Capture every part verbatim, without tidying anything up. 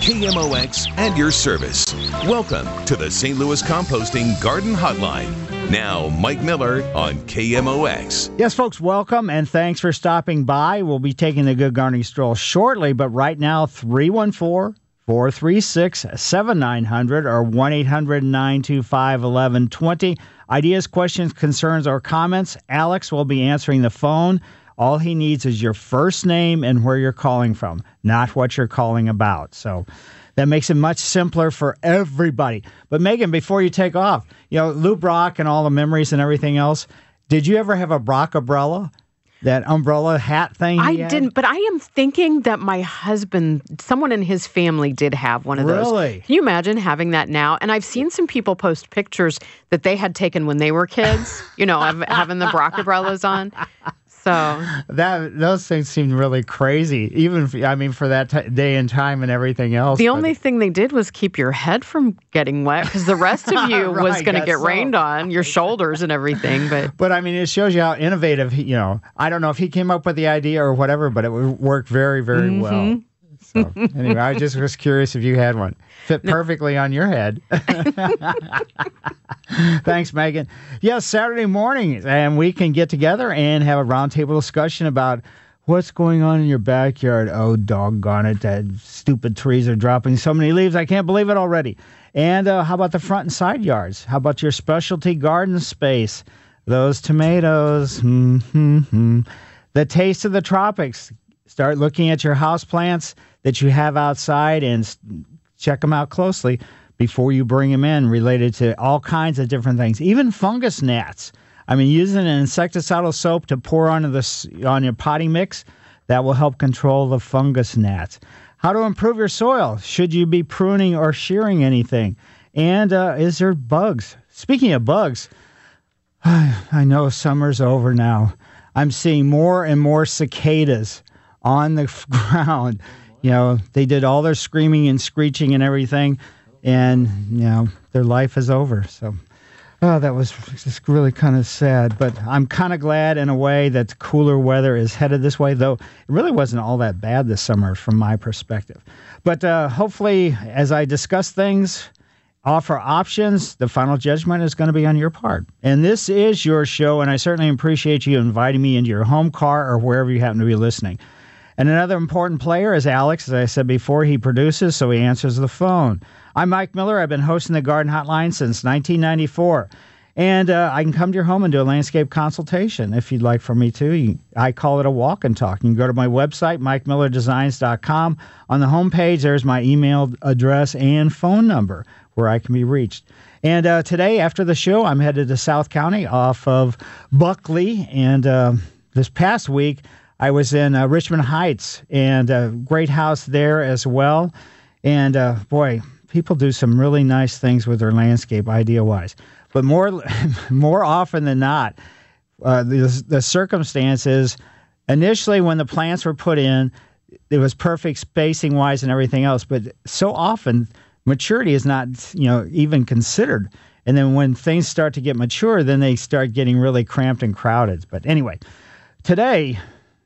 K M O X and your service. Welcome to the Saint Louis Composting Garden Hotline. Now, Mike Miller on K M O X. Yes, folks, welcome, and thanks for stopping by. We'll be taking the Good Gardening Stroll shortly, but right now, three one four, four three six, seven nine zero zero or one eight hundred, nine two five, one one two zero. Ideas, questions, concerns, or comments, Alex will be answering the phone. All he needs is your first name and where you're calling from, not what you're calling about. So that makes it much simpler for everybody. But Megan, before you take off, you know, Lou Brock and all the memories and everything else, did you ever have a Brock umbrella? That umbrella hat thing? I had? didn't, but I am thinking that my husband, someone in his family did have one of those. Really? Can you imagine having that now? And I've seen some people post pictures that they had taken when they were kids, you know, of having the Brock umbrellas on. So that those things seem really crazy, even if, I mean, for that t- day and time and everything else. The but... only thing they did was keep your head from getting wet because the rest of you right, was going to get so. rained on, your shoulders and everything. But but I mean, it shows you how innovative. He, you know, I don't know if he came up with the idea or whatever, but it would work very, very mm-hmm. well. So anyway, I just was curious if you had one. Fit perfectly on your head. Thanks, Megan. Yes, Saturday morning, and we can get together and have a roundtable discussion about what's going on in your backyard. Oh, doggone it, that stupid trees are dropping so many leaves. I can't believe it already. And uh, how about the front and side yards? How about your specialty garden space? Those tomatoes. Mm-hmm. The taste of the tropics. Start looking at your house plants that you have outside and check them out closely before you bring them in, related to all kinds of different things, even fungus gnats. I mean, using an insecticidal soap to pour onto the, on your potting mix, that will help control the fungus gnats. How to improve your soil. Should you be pruning or shearing anything? And uh, is there bugs? Speaking of bugs, I know summer's over now. I'm seeing more and more cicadas on the ground. You know, they did all their screaming and screeching and everything, and, you know, their life is over. So, oh, that was just really kind of sad. But I'm kind of glad in a way that cooler weather is headed this way, though it really wasn't all that bad this summer from my perspective. But uh, hopefully, as I discuss things, offer options, the final judgment is going to be on your part. And this is your show, and I certainly appreciate you inviting me into your home, car, or wherever you happen to be listening. And another important player is Alex. As I said before, he produces, so he answers the phone. I'm Mike Miller. I've been hosting the Garden Hotline since nineteen ninety-four. And uh, I can come to your home and do a landscape consultation if you'd like for me to. You, I call it a walk and talk. You can go to my website, mike miller designs dot com. On the homepage, there's my email address and phone number where I can be reached. And uh, today, after the show, I'm headed to South County off of Buckley. And uh, this past week, I was in uh, Richmond Heights, and a great house there as well. And uh, boy, people do some really nice things with their landscape, idea-wise. But more, more often than not, uh, the, the circumstances, initially when the plants were put in, it was perfect spacing-wise and everything else. But so often, maturity is not, you know, even considered. And then when things start to get mature, then they start getting really cramped and crowded. But anyway, today,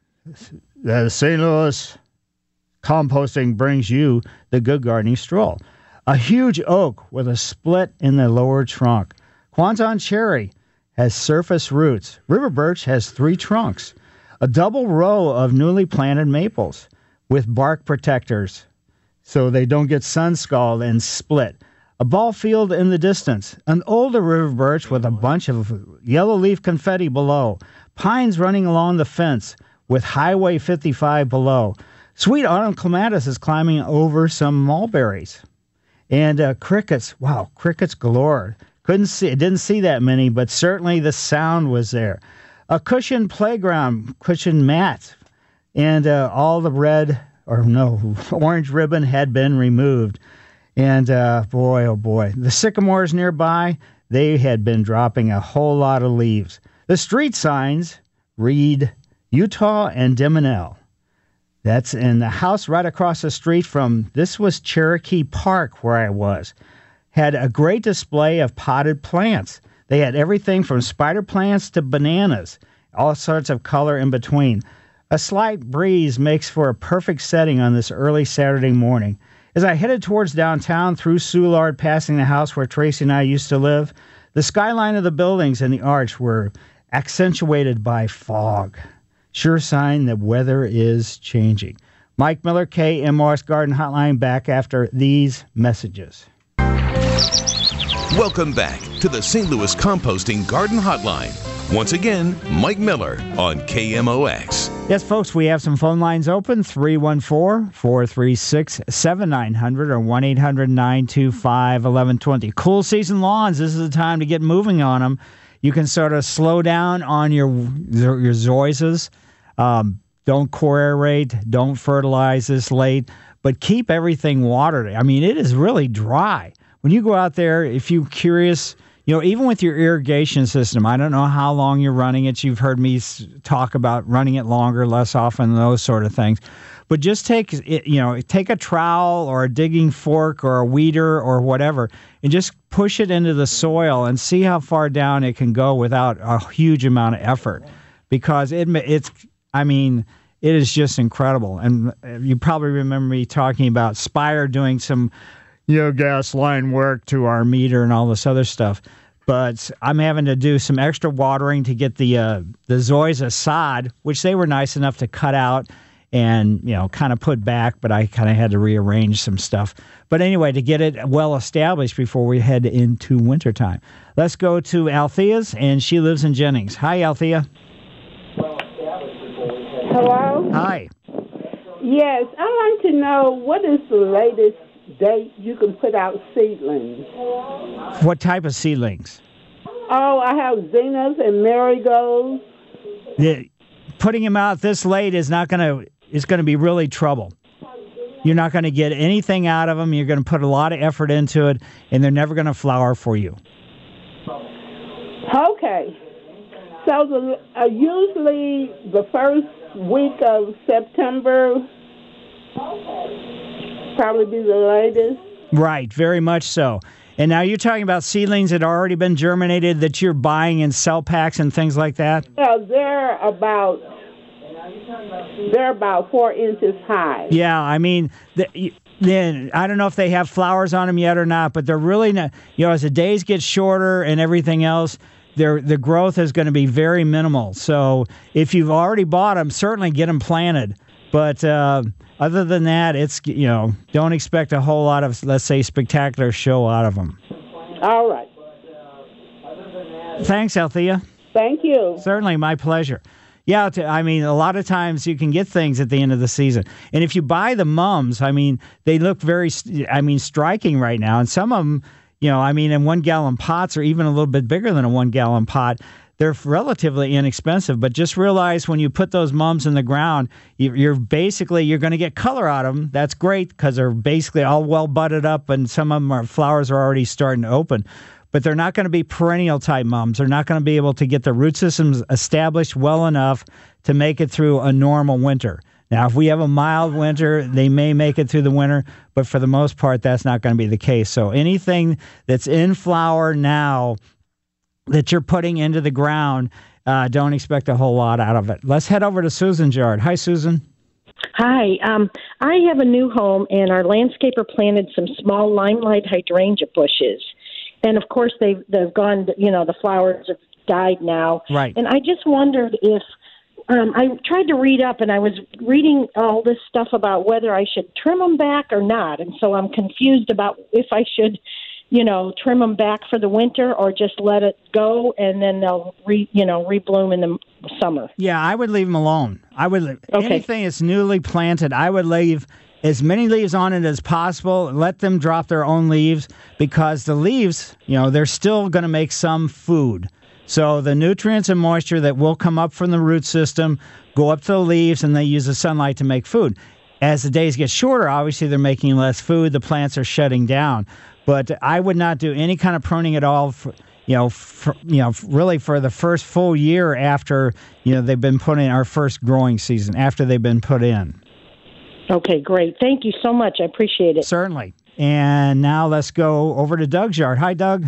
the Saint Louis Composting brings you the Good Gardening Stroll. A huge oak with a split in the lower trunk. Quanton cherry has surface roots. River birch has three trunks. A double row of newly planted maples with bark protectors so they don't get sun scald and split. A ball field in the distance. An older river birch with a bunch of yellow leaf confetti below. Pines running along the fence with Highway fifty-five below. Sweet autumn clematis is climbing over some mulberries. And uh, crickets, wow, crickets galore. Couldn't see, didn't see that many, but certainly the sound was there. A cushioned playground, cushioned mat, and uh, all the red, or no, orange ribbon had been removed. And uh, boy, oh boy, the sycamores nearby, they had been dropping a whole lot of leaves. The street signs read Utah and Demonell. That's in the house right across the street from, this was Cherokee Park where I was. Had a great display of potted plants. They had everything from spider plants to bananas, all sorts of color in between. A slight breeze makes for a perfect setting on this early Saturday morning. As I headed towards downtown through Soulard, passing the house where Tracy and I used to live, the skyline of the buildings and the arch were accentuated by fog. Sure sign that weather is changing. Mike Miller, K M O X Garden Hotline, back after these messages. Welcome back to the Saint Louis Composting Garden Hotline. Once again, Mike Miller on K M O X. Yes, folks, we have some phone lines open, three one four, four three six, seven nine zero zero or one eight hundred, nine two five, one one two zero. Cool season lawns, this is the time to get moving on them. You can sort of slow down on your, your zoysias. Um, don't core aerate, don't fertilize this late, but keep everything watered. I mean, it is really dry. When you go out there, if you're curious, you know, even with your irrigation system, I don't know how long you're running it. You've heard me talk about running it longer, less often, those sort of things. But just take, you know, take a trowel or a digging fork or a weeder or whatever and just push it into the soil and see how far down it can go without a huge amount of effort. Because it, it's, I mean, it is just incredible. And you probably remember me talking about Spire doing some, you know, gas line work to our meter and all this other stuff. But I'm having to do some extra watering to get the uh, the zoysia sod, which they were nice enough to cut out and, you know, kind of put back, but I kind of had to rearrange some stuff. But anyway, to get it well established before we head into wintertime. Let's go to Althea's, and she lives in Jennings. Hi, Althea. Hello? Hi. Yes, I'd like to know what is the latest date you can put out seedlings. What type of seedlings? Oh, I have zinnias and marigolds. The, putting them out this late is not going to, it's going to be really trouble. You're not going to get anything out of them. You're going to put a lot of effort into it, and they're never going to flower for you. Okay. So the, uh, usually the first week of September probably be the latest. Right, very much so. And now you're talking about seedlings that have already been germinated that you're buying in cell packs and things like that? Yeah, they're about they're about four inches high. Yeah, I mean, the, then I don't know if they have flowers on them yet or not, but they're really not. You know, as the days get shorter and everything else, their the growth is going to be very minimal. So if you've already bought them, certainly get them planted. But uh, other than that, it's, you know, don't expect a whole lot of, let's say, spectacular show out of them. All right. Thanks, Althea. Thank you. Certainly, my pleasure. Yeah, to, I mean, a lot of times you can get things at the end of the season. And if you buy the mums, I mean, they look very, I mean, striking right now. And some of them, you know, I mean, in one-gallon pots or even a little bit bigger than a one-gallon pot, they're relatively inexpensive. But just realize when you put those mums in the ground, you're basically, you're going to get color out of them. That's great because they're basically all well budded up and some of them are, flowers are already starting to open. But they're not going to be perennial type mums. They're not going to be able to get the root systems established well enough to make it through a normal winter. Now, if we have a mild winter, they may make it through the winter, but for the most part, that's not going to be the case. So anything that's in flower now that you're putting into the ground, uh, don't expect a whole lot out of it. Let's head over to Susan's yard. Hi, Susan. Hi. Um, I have a new home, and our landscaper planted some small limelight hydrangea bushes. And, of course, they've, they've gone, you know, the flowers have died now. Right. And I just wondered if, um, I tried to read up, and I was reading all this stuff about whether I should trim them back or not. And so I'm confused about if I should, you know, trim them back for the winter or just let it go and then they'll, re, you know, rebloom in the summer. Yeah, I would leave them alone. I would leave, okay. Anything that's newly planted, I would leave as many leaves on it as possible. Let them drop their own leaves because the leaves, you know, they're still going to make some food. So the nutrients and moisture that will come up from the root system go up to the leaves and they use the sunlight to make food. As the days get shorter, obviously they're making less food. The plants are shutting down. But I would not do any kind of pruning at all, for, you know, for, you know, really for the first full year after, you know, they've been put in our first growing season, after they've been put in. Okay, great. Thank you so much. I appreciate it. Certainly. And now let's go over to Doug's yard. Hi, Doug.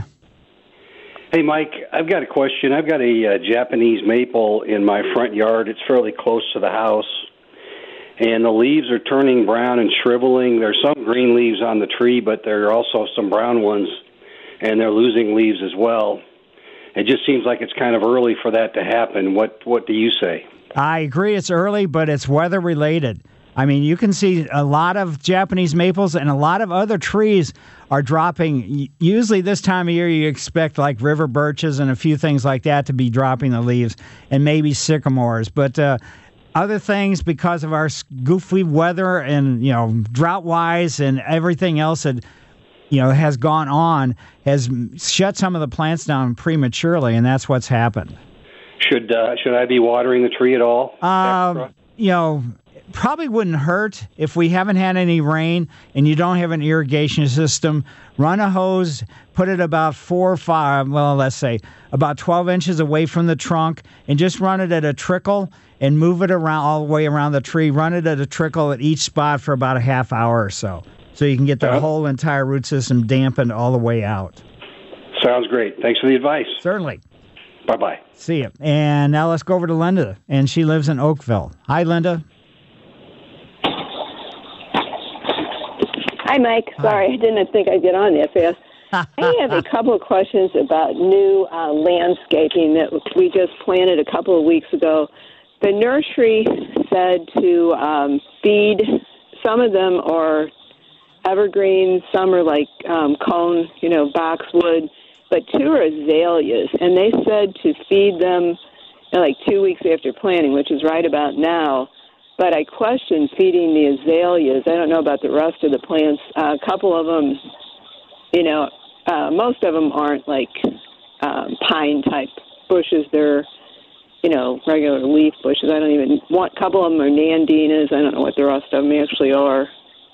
Hey, Mike. I've got a question. I've got a uh, Japanese maple in my front yard. It's fairly close to the house. and the leaves are turning brown and shriveling. There's some green leaves on the tree, but there are also some brown ones, and they're losing leaves as well. It just seems like it's kind of early for that to happen. What What do you say? I agree it's early, but it's weather related. I mean, you can see a lot of Japanese maples and a lot of other trees are dropping. Usually this time of year you expect like river birches and a few things like that to be dropping the leaves, and maybe sycamores. But uh, other things, because of our goofy weather and, you know, drought-wise and everything else that, you know, has gone on, has shut some of the plants down prematurely, and that's what's happened. Should uh, should I be watering the tree at all? Uh, you know, probably wouldn't hurt if we haven't had any rain and you don't have an irrigation system. Run a hose, put it about four or five, well, let's say about twelve inches away from the trunk, and just run it at a trickle and move it around all the way around the tree. Run it at a trickle at each spot for about a half hour or so, so you can get the uh-huh. whole entire root system dampened all the way out. Sounds great. Thanks for the advice. Certainly. Bye-bye. See you. And now let's go over to Linda, and she lives in Oakville. Hi, Linda. Hi, Mike. Sorry, Hi. I didn't think I'd get on that fast. I have a couple of questions about new uh, landscaping that we just planted a couple of weeks ago. The nursery said to um, feed, some of them are evergreens, some are like um, cone, you know, boxwood, but two are azaleas, and they said to feed them, you know, like two weeks after planting, which is right about now. But I question feeding the azaleas. I don't know about the rest of the plants. Uh, a couple of them, you know, uh, most of them aren't like um, pine-type bushes. They're, you know, regular leaf bushes. I don't even want, a couple of them are nandinas. I don't know what the rest of them actually are.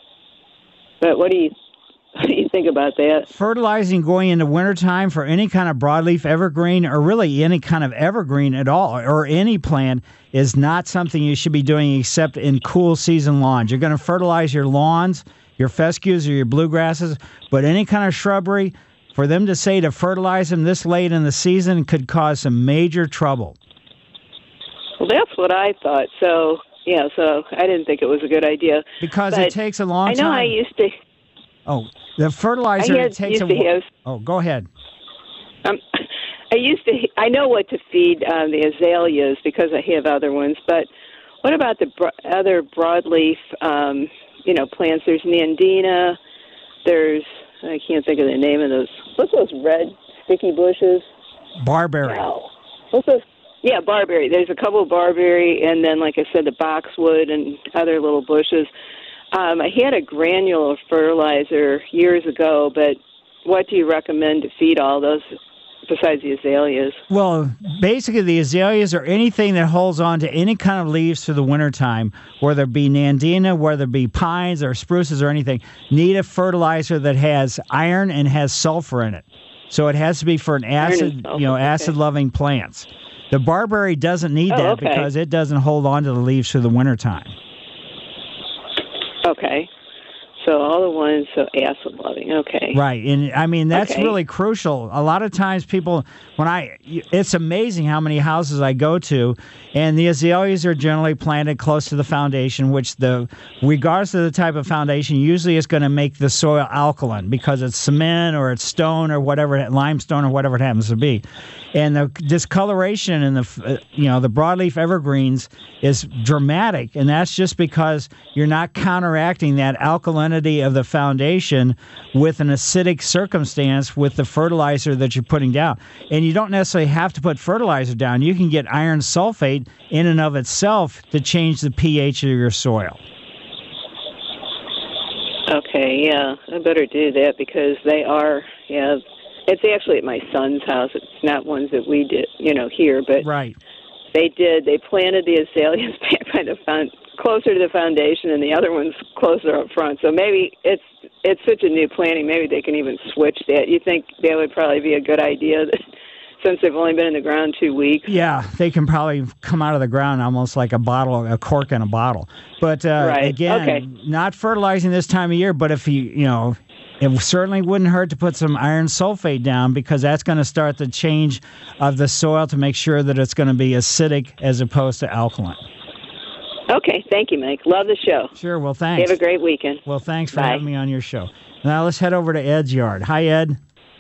But what do you What do you think about that? Fertilizing going into wintertime for any kind of broadleaf evergreen, or really any kind of evergreen at all, or any plant, is not something you should be doing except in cool season lawns. You're going to fertilize your lawns, your fescues, or your bluegrasses, but any kind of shrubbery, for them to say to fertilize them this late in the season could cause some major trouble. Well, that's what I thought. So, yeah, so I didn't think it was a good idea. Because but it takes a long time. I know I used to... Oh, the fertilizer had, it takes a have, Oh, go ahead. Um, I used to. I know what to feed um, the azaleas because I have other ones. But what about the bro- other broadleaf, um, you know, plants? There's nandina. There's I can't think of the name of those. What's those red sticky bushes? Barberry. Wow. What's those? Yeah, barberry. There's a couple of barberry, and then, like I said, the boxwood and other little bushes. Um, I had a granular fertilizer years ago, but what do you recommend to feed all those besides the azaleas? Well, basically the azaleas are anything that holds on to any kind of leaves through the wintertime, whether it be nandina, whether it be pines or spruces or anything, need a fertilizer that has iron and has sulfur in it. So it has to be for an acid, you know, acid-loving plants. The barberry doesn't need oh, that okay. because it doesn't hold on to the leaves through the wintertime. Okay. So all the ones, so acid loving, okay. Right, and I mean, that's okay. really crucial. A lot of times people, when I, it's amazing how many houses I go to, and the azaleas are generally planted close to the foundation, which the, regardless of the type of foundation, usually it's going to make the soil alkaline because it's cement or it's stone or whatever, limestone or whatever it happens to be. And the discoloration in the, you know, the broadleaf evergreens is dramatic, and that's just because you're not counteracting that alkalinity of the foundation with an acidic circumstance with the fertilizer that you're putting down. And you don't necessarily have to put fertilizer down. You can get iron sulfate in and of itself to change the pH of your soil. Okay, yeah, I better do that because they are, yeah. It's actually at my son's house. It's not ones that we did, you know, here, but right. They did. They planted the azaleas back by the found, closer to the foundation, and the other ones closer up front. So maybe it's it's such a new planting. Maybe they can even switch that. You think that would probably be a good idea since they've only been in the ground two weeks? Yeah, they can probably come out of the ground almost like a bottle, a cork in a bottle. But uh, right. again, okay. not fertilizing this time of year. But if you, you know. It certainly wouldn't hurt to put some iron sulfate down because that's going to start the change of the soil to make sure that it's going to be acidic as opposed to alkaline. Okay, thank you, Mike. Love the show. Sure, well, thanks. Have a great weekend. Well, thanks for Bye. having me on your show. Now let's head over to Ed's yard. Hi, Ed.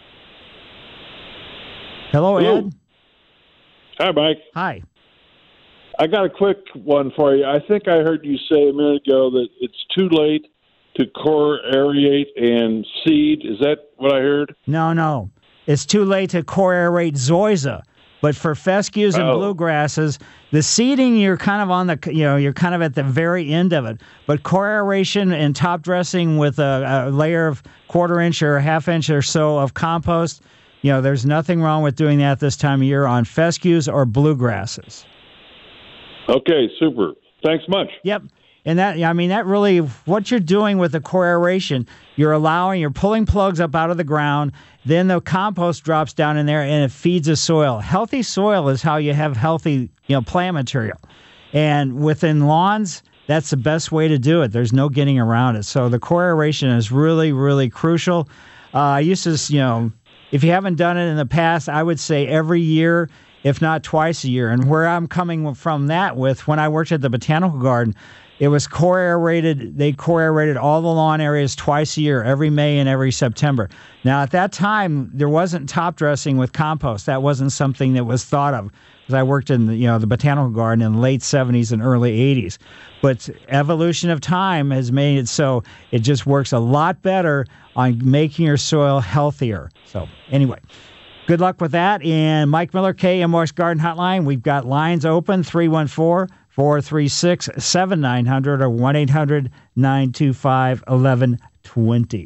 Hello, Hello. Ed. Hi, Mike. Hi. I got a quick one for you. I think I heard you say a minute ago that it's too late to core aerate and seed. Is that what I heard? No, no. It's too late to core aerate zoysia. But for fescues and Oh. bluegrasses, the seeding, you're kind of on the, you know, you're kind of at the very end of it. But core aeration and top dressing with a, a layer of quarter inch or a half inch or so of compost, you know, there's nothing wrong with doing that this time of year on fescues or bluegrasses. Okay, super. Thanks much. Yep. And that, I mean, that really, what you're doing with the core aeration, you're allowing, you're pulling plugs up out of the ground, then the compost drops down in there and it feeds the soil. Healthy soil is how you have healthy, you know, plant material. And within lawns, that's the best way to do it. There's no getting around it. So the core aeration is really, really crucial. Uh, I used to, you know, if you haven't done it in the past, I would say every year, if not twice a year. And where I'm coming from that with, when I worked at the Botanical Garden, it was core aerated. They core aerated all the lawn areas twice a year, every May and every September. Now, at that time, there wasn't top dressing with compost. That wasn't something that was thought of, because I worked in the, you know, the Botanical Garden in the late seventies and early eighties. But evolution of time has made it so it just works a lot better on making your soil healthier. So anyway, good luck with that. And Mike Miller, K M O X Garden Hotline. We've got lines open, three one four, four three six, seven nine zero zero or one eight hundred, nine two five, one one two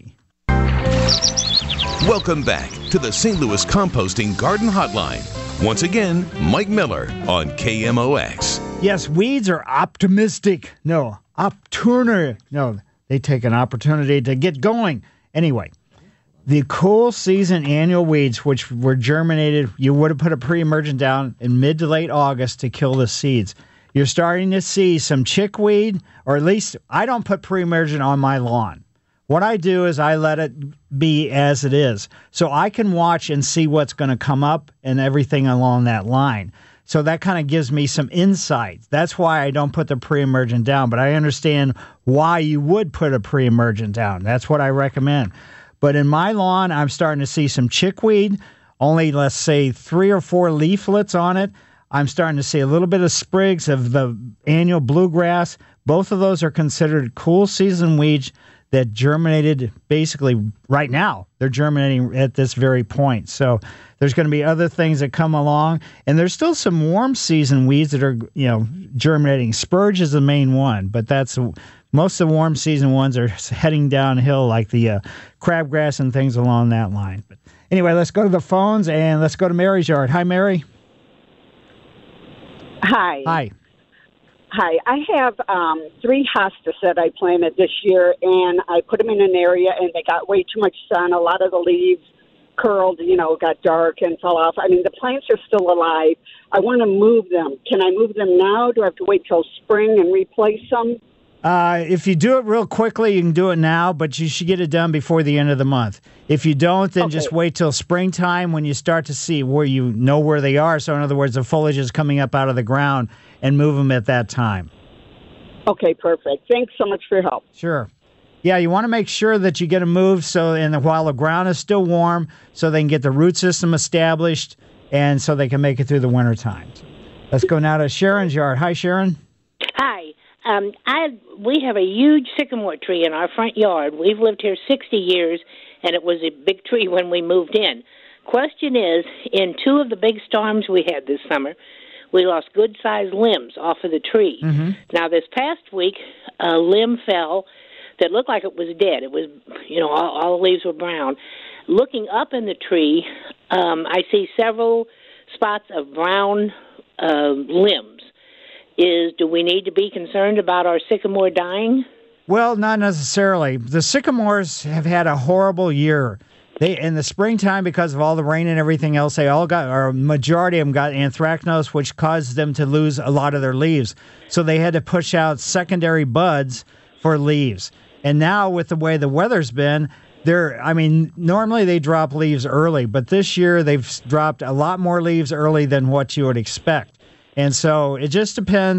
zero. Welcome back to the Saint Louis Composting Garden Hotline. Once again, Mike Miller on K M O X. Yes, weeds are optimistic. No, opportunity. No, they take an opportunity to get going. Anyway, the cool season annual weeds, which were germinated, you would have put a pre-emergent down in mid to late August to kill the seeds. You're starting to see some chickweed, or at least I don't put pre-emergent on my lawn. What I do is I let it be as it is, so I can watch and see what's going to come up and everything along that line. So that kind of gives me some insight. That's why I don't put the pre-emergent down, but I understand why you would put a pre-emergent down. That's what I recommend. But in my lawn, I'm starting to see some chickweed, only, let's say, three or four leaflets on it. I'm starting to see a little bit of sprigs of the annual bluegrass. Both of those are considered cool season weeds that germinated basically right now. They're germinating at this very point. So there's going to be other things that come along. And there's still some warm season weeds that are, you know, germinating. Spurge is the main one, but that's most of the warm season ones are heading downhill, like the uh, crabgrass and things along that line. But anyway, let's go to the phones and let's go to Mary's yard. Hi, Mary. Hi. Hi. Hi. I have um, three hostas that I planted this year, and I put them in an area, and they got way too much sun. A lot of the leaves curled, you know, got dark and fell off. I mean, the plants are still alive. I want to move them. Can I move them now? Do I have to wait till spring and replace them? Uh, if you do it real quickly, you can do it now, but you should get it done before the end of the month. If you don't, then Okay. just wait till springtime when you start to see where you know where they are. So in other words, the foliage is coming up out of the ground, and move them at that time. Okay, perfect. Thanks so much for your help. Sure. Yeah, you want to make sure that you get them moved so, and while the ground is still warm, so they can get the root system established, and so they can make it through the winter times. Let's go now to Sharon's yard. Hi, Sharon. Hi. Um, I we have a huge sycamore tree in our front yard. We've lived here sixty years, and it was a big tree when we moved in. Question is, in two of the big storms we had this summer, we lost good-sized limbs off of the tree. Mm-hmm. Now, this past week, a limb fell that looked like it was dead. It was, you know, all, all the leaves were brown. Looking up in the tree, um, I see several spots of brown uh, limbs. Is do we need to be concerned about our sycamore dying? Well, not necessarily. The sycamores have had a horrible year. They in the springtime, because of all the rain and everything else, they all got, or a majority of them got anthracnose, which caused them to lose a lot of their leaves. So they had to push out secondary buds for leaves. And now with the way the weather's been, they're, I mean, normally they drop leaves early, but this year they've dropped a lot more leaves early than what you would expect. And so it just depends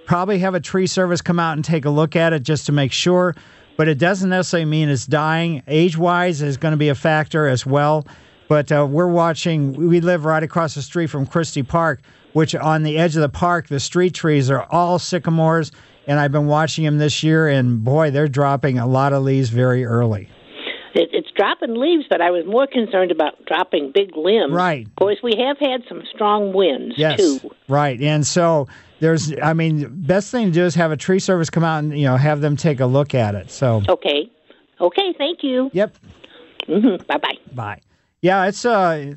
Probably have a tree service come out and take a look at it just to make sure. But it doesn't necessarily mean it's dying. Age-wise is going to be a factor as well. But uh, we're watching, we live right across the street from Christie Park, which on the edge of the park, the street trees are all sycamores. And I've been watching them this year, and boy, they're dropping a lot of leaves very early. It, it's dropping leaves, but I was more concerned about dropping big limbs. Right. Of course, we have had some strong winds, yes, too. Right. And so there's, I mean, best thing to do is have a tree service come out and, you know, have them take a look at it. So. Okay. Okay, thank you. Yep. Mm-hmm. Bye-bye. Bye. Yeah, it's uh,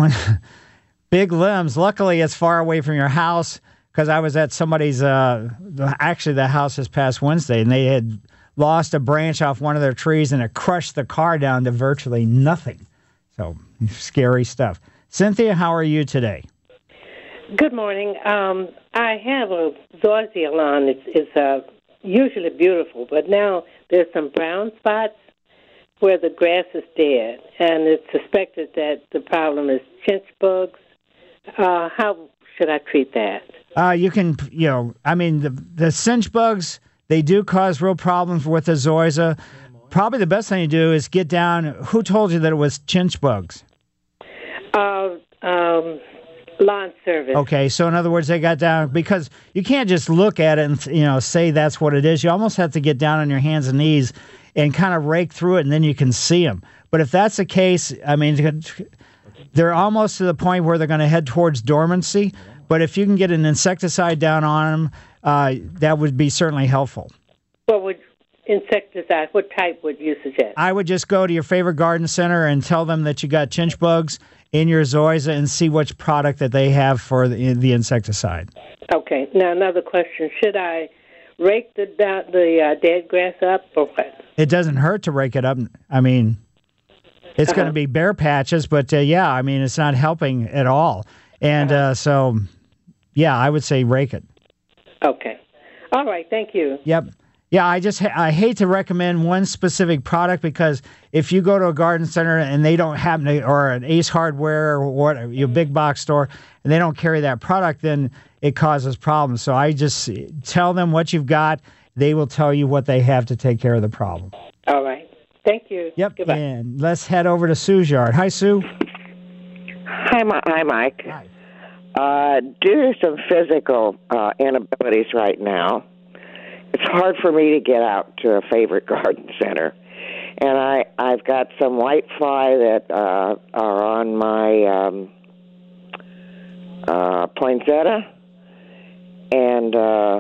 big limbs. Luckily, it's far away from your house because I was at somebody's, uh, actually the house this past Wednesday, and they had lost a branch off one of their trees, and it crushed the car down to virtually nothing. So, scary stuff. Cynthia, how are you today? Good morning. Um, I have a zoysia lawn. It's, it's uh, usually beautiful, but now there's some brown spots where the grass is dead, and it's suspected that the problem is chinch bugs. Uh, how should I treat that? Uh, you can, you know, I mean, the, the cinch bugs, they do cause real problems with the zoysia. Probably the best thing to do is get down. Who told you that it was chinch bugs? Uh, um, lawn service. Okay, so in other words, they got down, because you can't just look at it and, you know, say that's what it is. You almost have to get down on your hands and knees and kind of rake through it, and then you can see them. But if that's the case, I mean, they're almost to the point where they're going to head towards dormancy. But if you can get an insecticide down on them, uh, that would be certainly helpful. What would insecticide, what type would you suggest? I would just go to your favorite garden center and tell them that you got chinch bugs in your zoysia and see which product that they have for the, the insecticide. Okay. Now, another question. Should I rake the the uh, dead grass up or what? It doesn't hurt to rake it up. I mean, it's uh-huh. going to be bare patches, but uh, yeah, I mean, it's not helping at all. And uh-huh. uh, so, yeah, I would say rake it. Okay. All right. Thank you. Yep. Yeah, I just I hate to recommend one specific product, because if you go to a garden center and they don't happen to, or an Ace Hardware or what, your big box store, and they don't carry that product, then it causes problems. So I just tell them what you've got. They will tell you what they have to take care of the problem. All right. Thank you. Yep. Goodbye. And let's head over to Sue's yard. Hi, Sue. Hi, Ma- Hi Mike. Hi. Uh, due to some physical uh, inabilities right now, it's hard for me to get out to a favorite garden center. And I, I've got some white fly that uh, are on my um, uh, poinsettia. And, uh,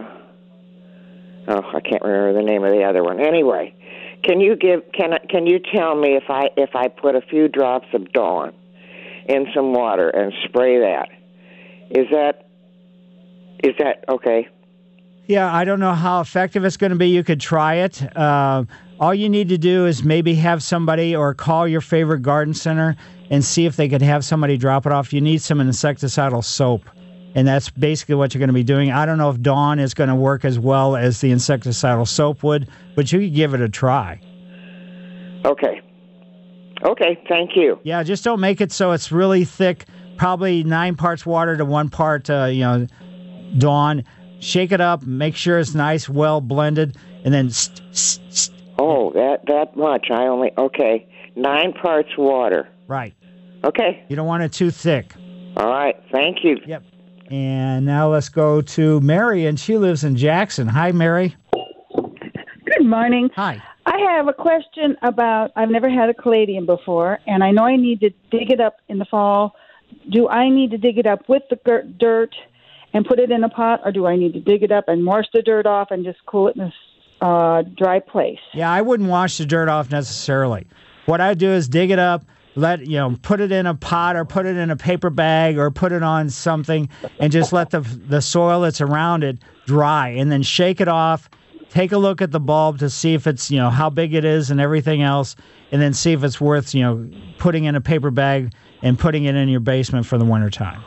oh, I can't remember the name of the other one. Anyway, can you give, can can you tell me if I if I put a few drops of Dawn in some water and spray that, is that, is that okay? Yeah, I don't know how effective it's going to be. You could try it. Uh, all you need to do is maybe have somebody, or call your favorite garden center and see if they could have somebody drop it off. You need some insecticidal soap, and that's basically what you're going to be doing. I don't know if Dawn is going to work as well as the insecticidal soap would, but you could give it a try. Okay. Okay, thank you. Yeah, just don't make it so it's really thick, probably nine parts water to one part, uh, you know, Dawn. Shake it up, make sure it's nice, well blended, and then... St- st- st- oh, that that much. I only... Okay. Nine parts water. Right. Okay. You don't want it too thick. All right. Thank you. Yep. And now let's go to Mary, and she lives in Jackson. Hi, Mary. Good morning. Hi. I have a question about... I've never had a caladium before, and I know I need to dig it up in the fall. Do I need to dig it up with the dirt and put it in a pot, or do I need to dig it up and wash the dirt off and just cool it in a uh, dry place? Yeah, I wouldn't wash the dirt off necessarily. What I do is dig it up, let you know, put it in a pot or put it in a paper bag or put it on something, and just let the the soil that's around it dry, and then shake it off. Take a look at the bulb to see if it's, you know, how big it is and everything else, and then see if it's worth, you know, putting in a paper bag and putting it in your basement for the wintertime.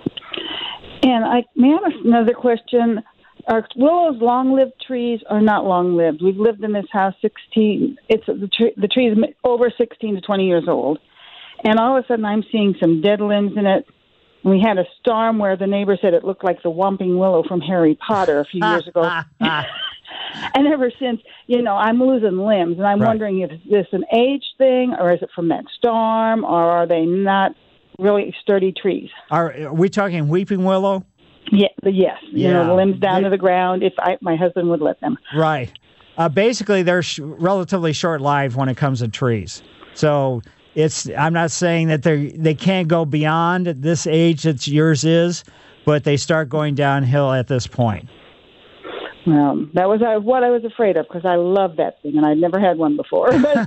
And I may I ask another question. Are willows long-lived trees or not long-lived? We've lived in this house sixteen. It's the tree. The tree is over sixteen to twenty years old, and all of a sudden I'm seeing some dead limbs in it. And we had a storm where the neighbor said it looked like the Whomping Willow from Harry Potter a few years ago. And ever since, you know, I'm losing limbs, and I'm Right. wondering if this an age thing, or is it from that storm, or are they not really sturdy trees? Are, are we talking weeping willow? Yeah, yes. You know, Yeah. the limbs down They- to the ground. If I, my husband would let them. Right. Uh, basically, they're sh- relatively short-lived when it comes to trees. So it's. I'm not saying that they they can't go beyond this age that yours is, but they start going downhill at this point. Um, that was uh, what I was afraid of, because I love that thing, and I'd never had one before. But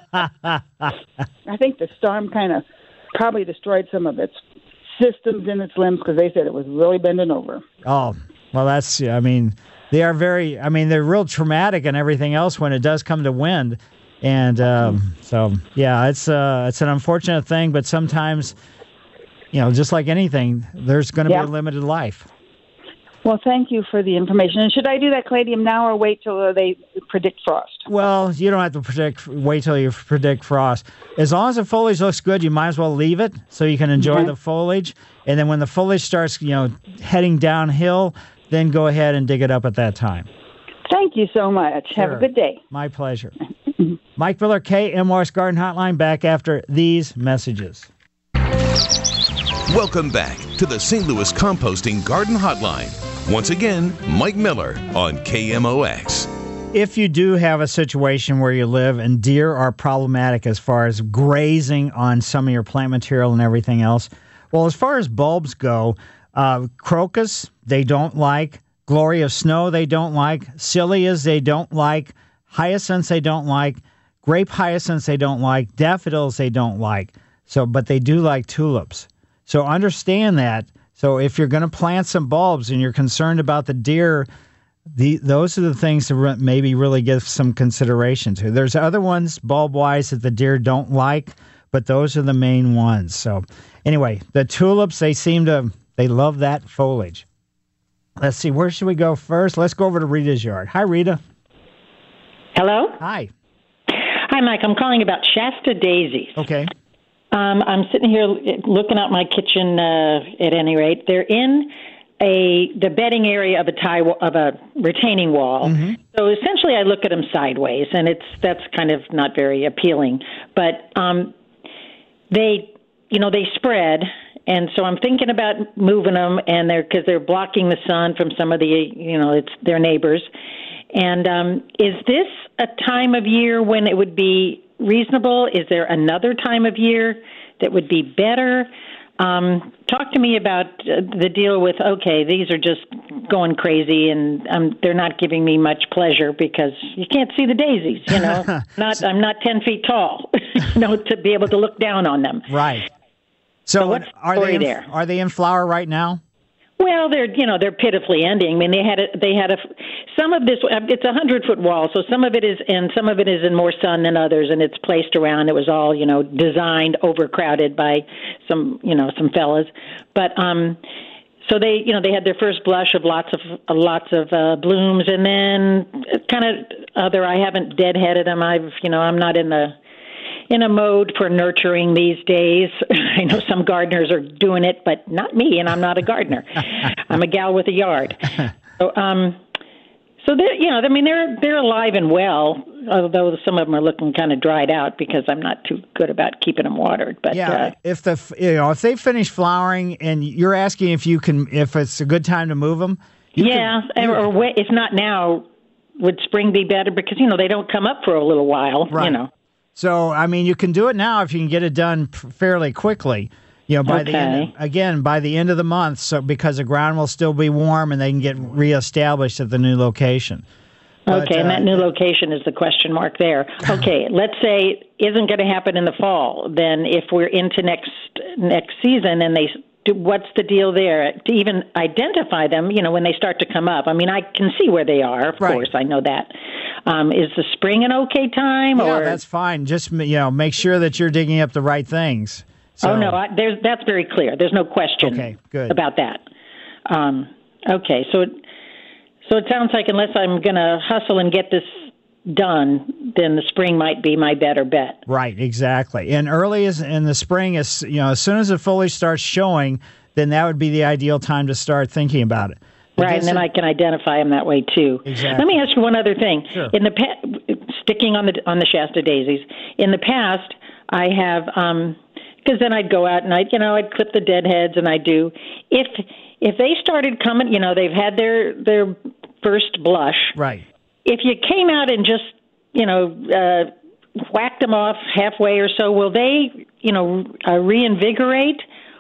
I think the storm kind of probably destroyed some of its systems in its limbs, because they said it was really bending over. Oh, well, that's. I mean, they are very. I mean, they're real traumatic and everything else when it does come to wind, and um, so yeah, it's uh, it's an unfortunate thing, but sometimes, you know, just like anything, there's going to Yeah. be a limited life. Well, thank you for the information. And should I do that caladium now, or wait till they predict frost? Well, you don't have to predict. Wait till you predict frost. As long as the foliage looks good, you might as well leave it so you can enjoy Okay. the foliage. And then when the foliage starts, you know, heading downhill, then go ahead and dig it up at that time. Thank you so much. Have a Sure. good day. My pleasure. Mike Miller, K M O S Garden Hotline, back after these messages. Welcome back to the Saint Louis Composting Garden Hotline. Once again, Mike Miller on K M O X. If you do have a situation where you live and deer are problematic as far as grazing on some of your plant material and everything else, well, as far as bulbs go, uh, crocus, they don't like. Glory of Snow, they don't like. Scillias, they don't like. Hyacinths, they don't like. Grape hyacinths, they don't like. Daffodils, they don't like. So, but they do like tulips. So understand that. So if you're going to plant some bulbs and you're concerned about the deer, the those are the things to re- maybe really give some consideration to. There's other ones bulb-wise that the deer don't like, but those are the main ones. So anyway, the tulips, they seem to, they love that foliage. Let's see, where should we go first? Let's go over to Rita's yard. Hi, Rita. Hello? Hi. Hi, Mike. I'm calling about Shasta daisies. Okay. Um, I'm sitting here looking out my kitchen. Uh, at any rate, they're in a the bedding area of a tie of a retaining wall. Mm-hmm. So essentially, I look at them sideways, and it's that's kind of not very appealing. But um, they, you know, they spread, and so I'm thinking about moving them, and they're because they're blocking the sun from some of the, you know, it's their neighbors. And um, is this a time of year when it would be reasonable? Is there another time of year that would be better? Um, talk to me about uh, the deal with, okay, these are just going crazy and um, they're not giving me much pleasure because you can't see the daisies, you know. not I'm not ten feet tall, you know, to be able to look down on them. Right. So, So what's the are they story in, there? Are they in flower right now? Well, they're you know they're pitifully ending. I mean, they had a, they had a some of this. It's a hundred foot wall, so some of it is and some of it is in more sun than others, and it's placed around. It was all you know designed overcrowded by some you know some fellas, but um, so they you know they had their first blush of lots of uh, lots of uh, blooms, and then kind of other. I haven't deadheaded them. I've you know I'm not in the in a mode for nurturing these days. I know some gardeners are doing it, but not me, and I'm not a gardener. I'm a gal with a yard. So, um, so they're, you know, I mean, they're they're alive and well, although some of them are looking kind of dried out because I'm not too good about keeping them watered. But yeah, uh, if the you know if they finish flowering and you're asking if you can if it's a good time to move them, you yeah, can, or, or wait, if not now, would spring be better? Because you know they don't come up for a little while. Right. You know. So, I mean, you can do it now if you can get it done p- fairly quickly. You know, by the end, again, by the end of the month, so because the ground will still be warm and they can get reestablished at the new location. But, Okay, and uh, that new location is the question mark there. Okay, let's say isn't going to happen in the fall. Then, if we're into next next season, and they, what's the deal there to even identify them? You know, when they start to come up. I mean, I can see where they are. Of Right. course, I know that. Um, is the spring an okay time? Yeah, or that's fine. Just you know, make sure that you're digging up the right things. So, oh no, I, there's that's very clear. There's no question Okay, good. about that. Um, okay, so it, so it sounds like unless I'm going to hustle and get this done, then the spring might be my better bet. Right, exactly. And early as in the spring, as you know, as soon as the foliage starts showing, then that would be the ideal time to start thinking about it. But right, and then I can identify them that way too. Exactly. Let me ask you one other thing. Sure. In the pa- sticking on the on the Shasta daisies, in the past, I have because um, then I'd go out and I, you know, I'd clip the deadheads, and I do. If if they started coming, you know, they've had their their first blush. Right. If you came out and just, you know, uh, whacked them off halfway or so, will they, you know, uh, reinvigorate,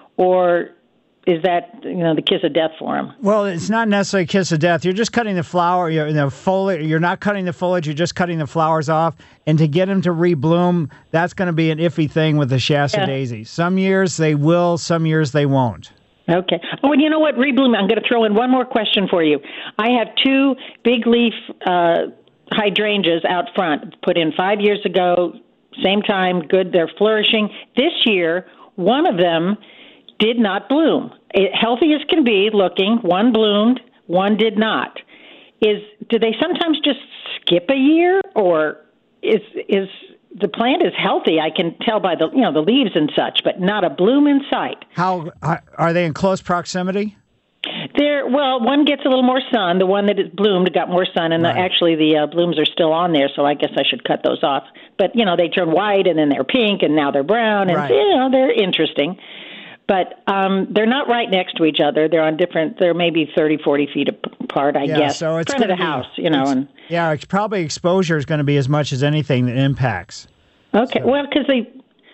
or is that, you know, the kiss of death for them? Well, it's not necessarily a kiss of death. You're just cutting the flower, you're, the foliage, you're not cutting the foliage, you're just cutting the flowers off. And to get them to rebloom, that's going to be an iffy thing with the Shasta Yeah. daisy. Some years they will, some years they won't. Okay. Oh, and you know what? Rebloom, I'm going to throw in one more question for you. I have two big leaf uh, hydrangeas out front, put in five years ago, same time, good, they're flourishing. This year, one of them did not bloom. It, healthy as can be looking, one bloomed, one did not. Is do they sometimes just skip a year, or is is the plant is healthy? I can tell by the you know the leaves and such, but not a bloom in sight. How are they in close proximity? There, well, one gets a little more sun. The one that is bloomed got more sun, and Right. the, actually the uh, blooms are still on there. So I guess I should cut those off. But you know, they turn white, and then they're pink, and now they're brown, and Right. you know they're interesting. But um, they're not right next to each other. They're on different. They're maybe thirty, forty feet apart, I Yeah, guess. so it's front of the gonna be- house, you know. And Yeah, it's probably exposure is going to be as much as anything that impacts. okay, well, because they.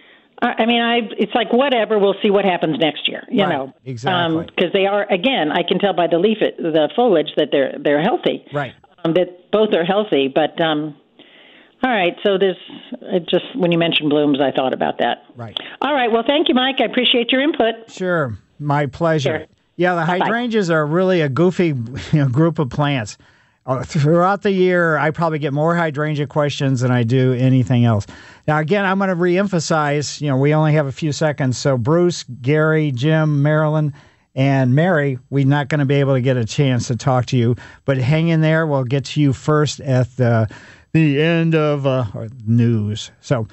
I I mean, I. It's like whatever. We'll see what happens next year. You Right, know, exactly. Because they are again. I can tell by the leaf, the foliage, that they're they're healthy. Right. Um, that both are healthy, but um, all right. So there's it just when you mentioned blooms, I thought about that. Right. All right. Well, thank you, Mike. I appreciate your input. Sure, my pleasure. Sure. Yeah, the hydrangeas are really a goofy you know, group of plants. Uh, throughout the year, I probably get more hydrangea questions than I do anything else. Now, again, I'm going to reemphasize, you know, we only have a few seconds. So Bruce, Gary, Jim, Marilyn, and Mary, we're not going to be able to get a chance to talk to you. But hang in there. We'll get to you first at the, the end of uh, news. So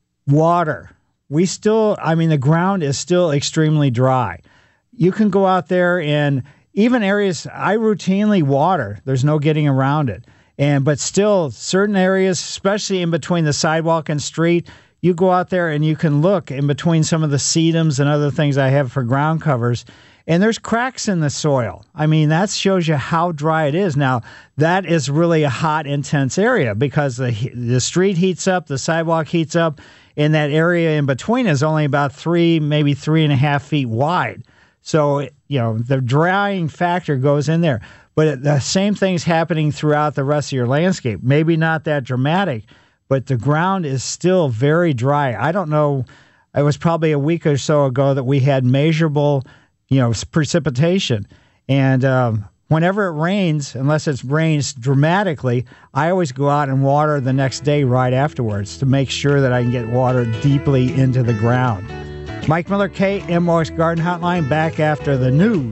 water. We still, I mean, the ground is still extremely dry. You can go out there and even areas I routinely water. There's no getting around it. And but still, certain areas, especially in between the sidewalk and street, you go out there and you can look in between some of the sedums and other things I have for ground covers, and there's cracks in the soil. I mean, that shows you how dry it is. Now, that is really a hot, intense area because the the street heats up, the sidewalk heats up, and that area in between is only about three, maybe three and a half feet wide. So, you know, the drying factor goes in there. But the same thing's happening throughout the rest of your landscape. Maybe not that dramatic, but the ground is still very dry. I don't know. It was probably a week or so ago that we had measurable, you know, precipitation. And um, whenever it rains, unless it rains dramatically, I always go out and water the next day right afterwards to make sure that I can get water deeply into the ground. Mike Miller, K M O X Garden Hotline, back after the news.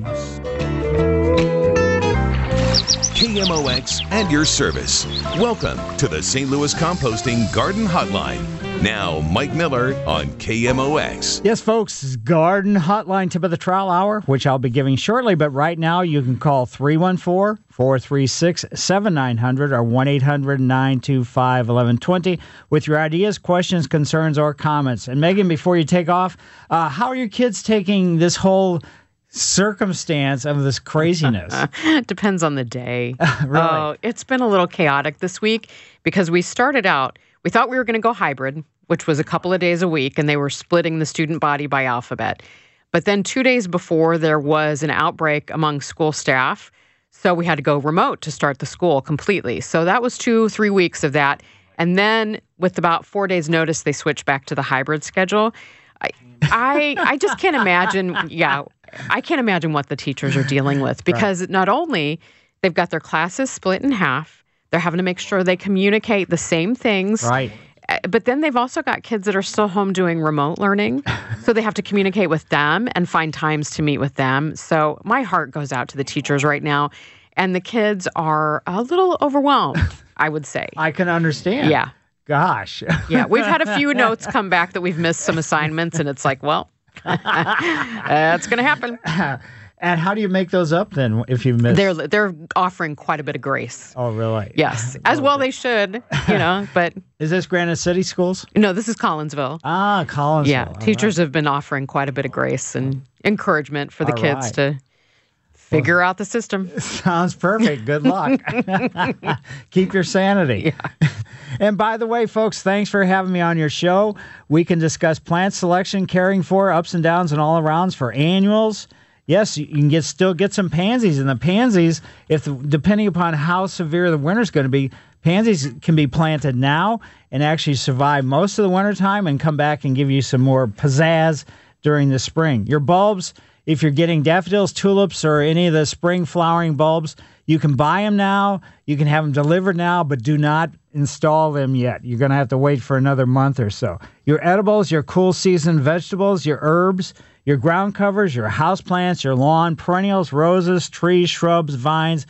K M O X and your service. Welcome to the Saint Louis Composting Garden Hotline. Now, Mike Miller on K M O X. Yes, folks, Garden Hotline tip of the trial hour, which I'll be giving shortly. But right now, you can call three one four, four three six, seven nine zero zero or one eight hundred, nine two five, one one two zero with your ideas, questions, concerns, or comments. And Megan, before you take off, uh, how are your kids taking this whole circumstance of this craziness? Depends on the day. Really? Oh, it's been a little chaotic this week because we started out, we thought we were going to go hybrid, which was a couple of days a week, and they were splitting the student body by alphabet. But then two days before, there was an outbreak among school staff, so we had to go remote to start the school completely. So that was two, three weeks of that. And then with about four days' notice, they switched back to the hybrid schedule. I, I, I just can't imagine, yeah, I can't imagine what the teachers are dealing with because right. Not only they've got their classes split in half, they're having to make sure they communicate the same things. Right. But then they've also got kids that are still home doing remote learning. So they have to communicate with them and find times to meet with them. So my heart goes out to the teachers right now. And the kids are a little overwhelmed, I would say. I can understand. Yeah. Gosh. Yeah. We've had a few notes come back that we've missed some assignments. And it's like, well, That's going to happen. And how do you make those up then if you miss? They're they're offering quite a bit of grace. Oh, really? Yes, as well they should, you know, but... Is this Granite City schools? No, this is Collinsville. Ah, Collinsville. Yeah, All teachers right. have been offering quite a bit of grace and encouragement for the All kids right. to figure out the system. Sounds perfect. Good luck. Keep your sanity. Yeah. And by the way, folks, thanks for having me on your show. We can discuss plant selection, caring for, ups and downs and all arounds for annuals. Yes, you can get still get some pansies. And the pansies, if the, depending upon how severe the winter's going to be, pansies can be planted now and actually survive most of the wintertime and come back and give you some more pizzazz during the spring. Your bulbs, if you're getting daffodils, tulips, or any of the spring flowering bulbs, you can buy them now. You can have them delivered now, but do not install them yet. You're going to have to wait for another month or so. Your edibles, your cool season vegetables, your herbs, your ground covers, your house plants, your lawn, perennials, roses, trees, shrubs, vines,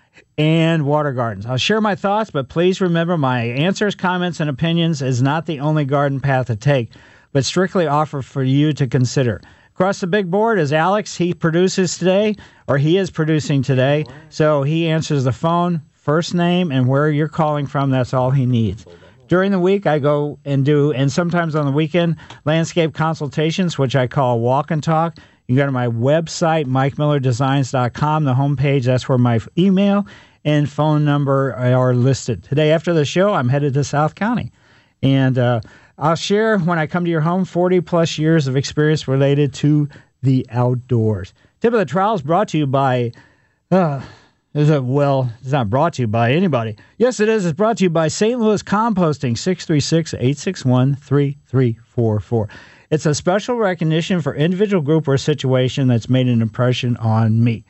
and water gardens. I'll share my thoughts, but please remember my answers, comments, and opinions is not the only garden path to take, but strictly offer for you to consider. Across the big board is Alex. He produces today, or he is producing today, so he answers the phone, first name, and where you're calling from. That's all he needs. During the week, I go and do, and sometimes on the weekend, landscape consultations, which I call walk and talk. You can go to my website, mike miller designs dot com, the homepage. That's where my email and phone number are listed. Today, after the show, I'm headed to South County. And uh, I'll share, when I come to your home, forty-plus years of experience related to the outdoors. Tip of the Trowel is brought to you by... Uh, Is it, well, it's not brought to you by anybody. Yes, it is. It's brought to you by Saint Louis Composting, six three six, eight six one, three three four four. It's a special recognition for individual, group, or situation that's made an impression on me.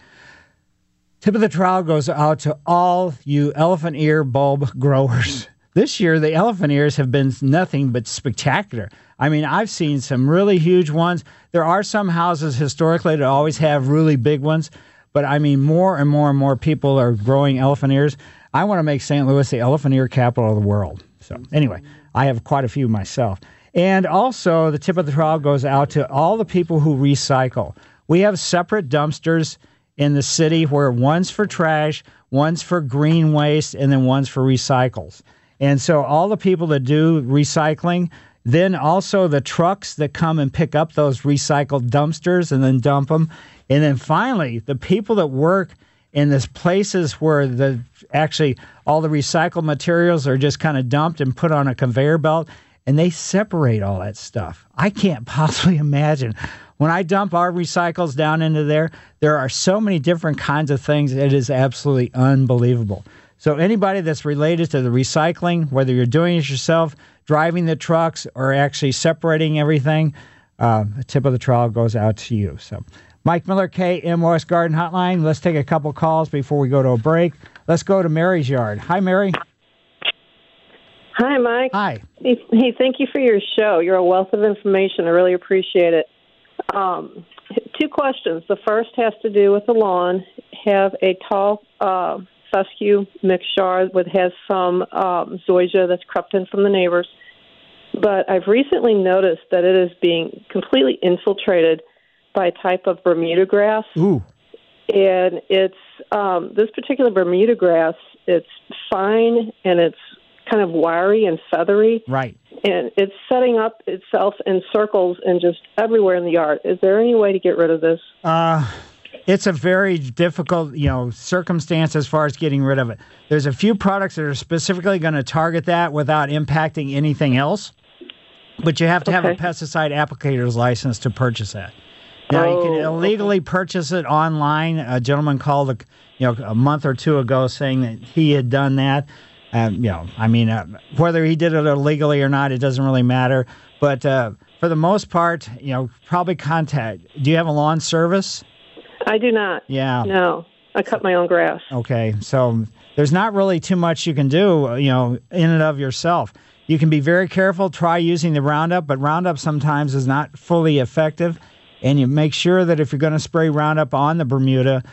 Tip of the trowel goes out to all you elephant ear bulb growers. This year, the elephant ears have been nothing but spectacular. I mean, I've seen some really huge ones. There are some houses historically that always have really big ones. But, I mean, more and more and more people are growing elephant ears. I want to make Saint Louis the elephant ear capital of the world. So, anyway, I have quite a few myself. And also, the tip of the trowel goes out to all the people who recycle. We have separate dumpsters in the city where one's for trash, one's for green waste, and then one's for recycles. And so all the people that do recycling, then also the trucks that come and pick up those recycled dumpsters and then dump them. And then finally, the people that work in these places where the actually all the recycled materials are just kind of dumped and put on a conveyor belt, and they separate all that stuff. I can't possibly imagine. When I dump our recycles down into there, there are so many different kinds of things. It is absolutely unbelievable. So anybody that's related to the recycling, whether you're doing it yourself, driving the trucks, or actually separating everything, uh, the tip of the trowel goes out to you. So. Mike Miller, K M O S Garden Hotline. Let's take a couple calls before we go to a break. Let's go to Mary's yard. Hi, Mary. Hi, Mike. Hi. Hey, hey, thank you for your show. You're a wealth of information. I really appreciate it. Um, two questions. The first has to do with the lawn. Have a tall uh, fescue mixture with has some um, zoysia that's crept in from the neighbors. But I've recently noticed that it is being completely infiltrated by a type of Bermuda grass. Ooh. And it's um, this particular Bermuda grass, it's fine and it's kind of wiry and feathery. Right. And it's setting up itself in circles and just everywhere in the yard. Is there any way to get rid of this? Uh, it's a very difficult, you know, circumstance as far as getting rid of it. There's a few products that are specifically going to target that without impacting anything else. But you have to have Okay. a pesticide applicator's license to purchase that. Now, you can Oh, illegally purchase it online. A gentleman called, a, you know, a month or two ago saying that he had done that. Um, you know, I mean, uh, whether he did it illegally or not, it doesn't really matter. But uh, for the most part, you know, probably contact. Do you have a lawn service? I do not. Yeah. No. I cut my own grass. Okay, so there's not really too much you can do, you know, in and of yourself. You can be very careful, try using the Roundup, but Roundup sometimes is not fully effective. And you make sure that if you're going to spray Roundup on the Bermuda,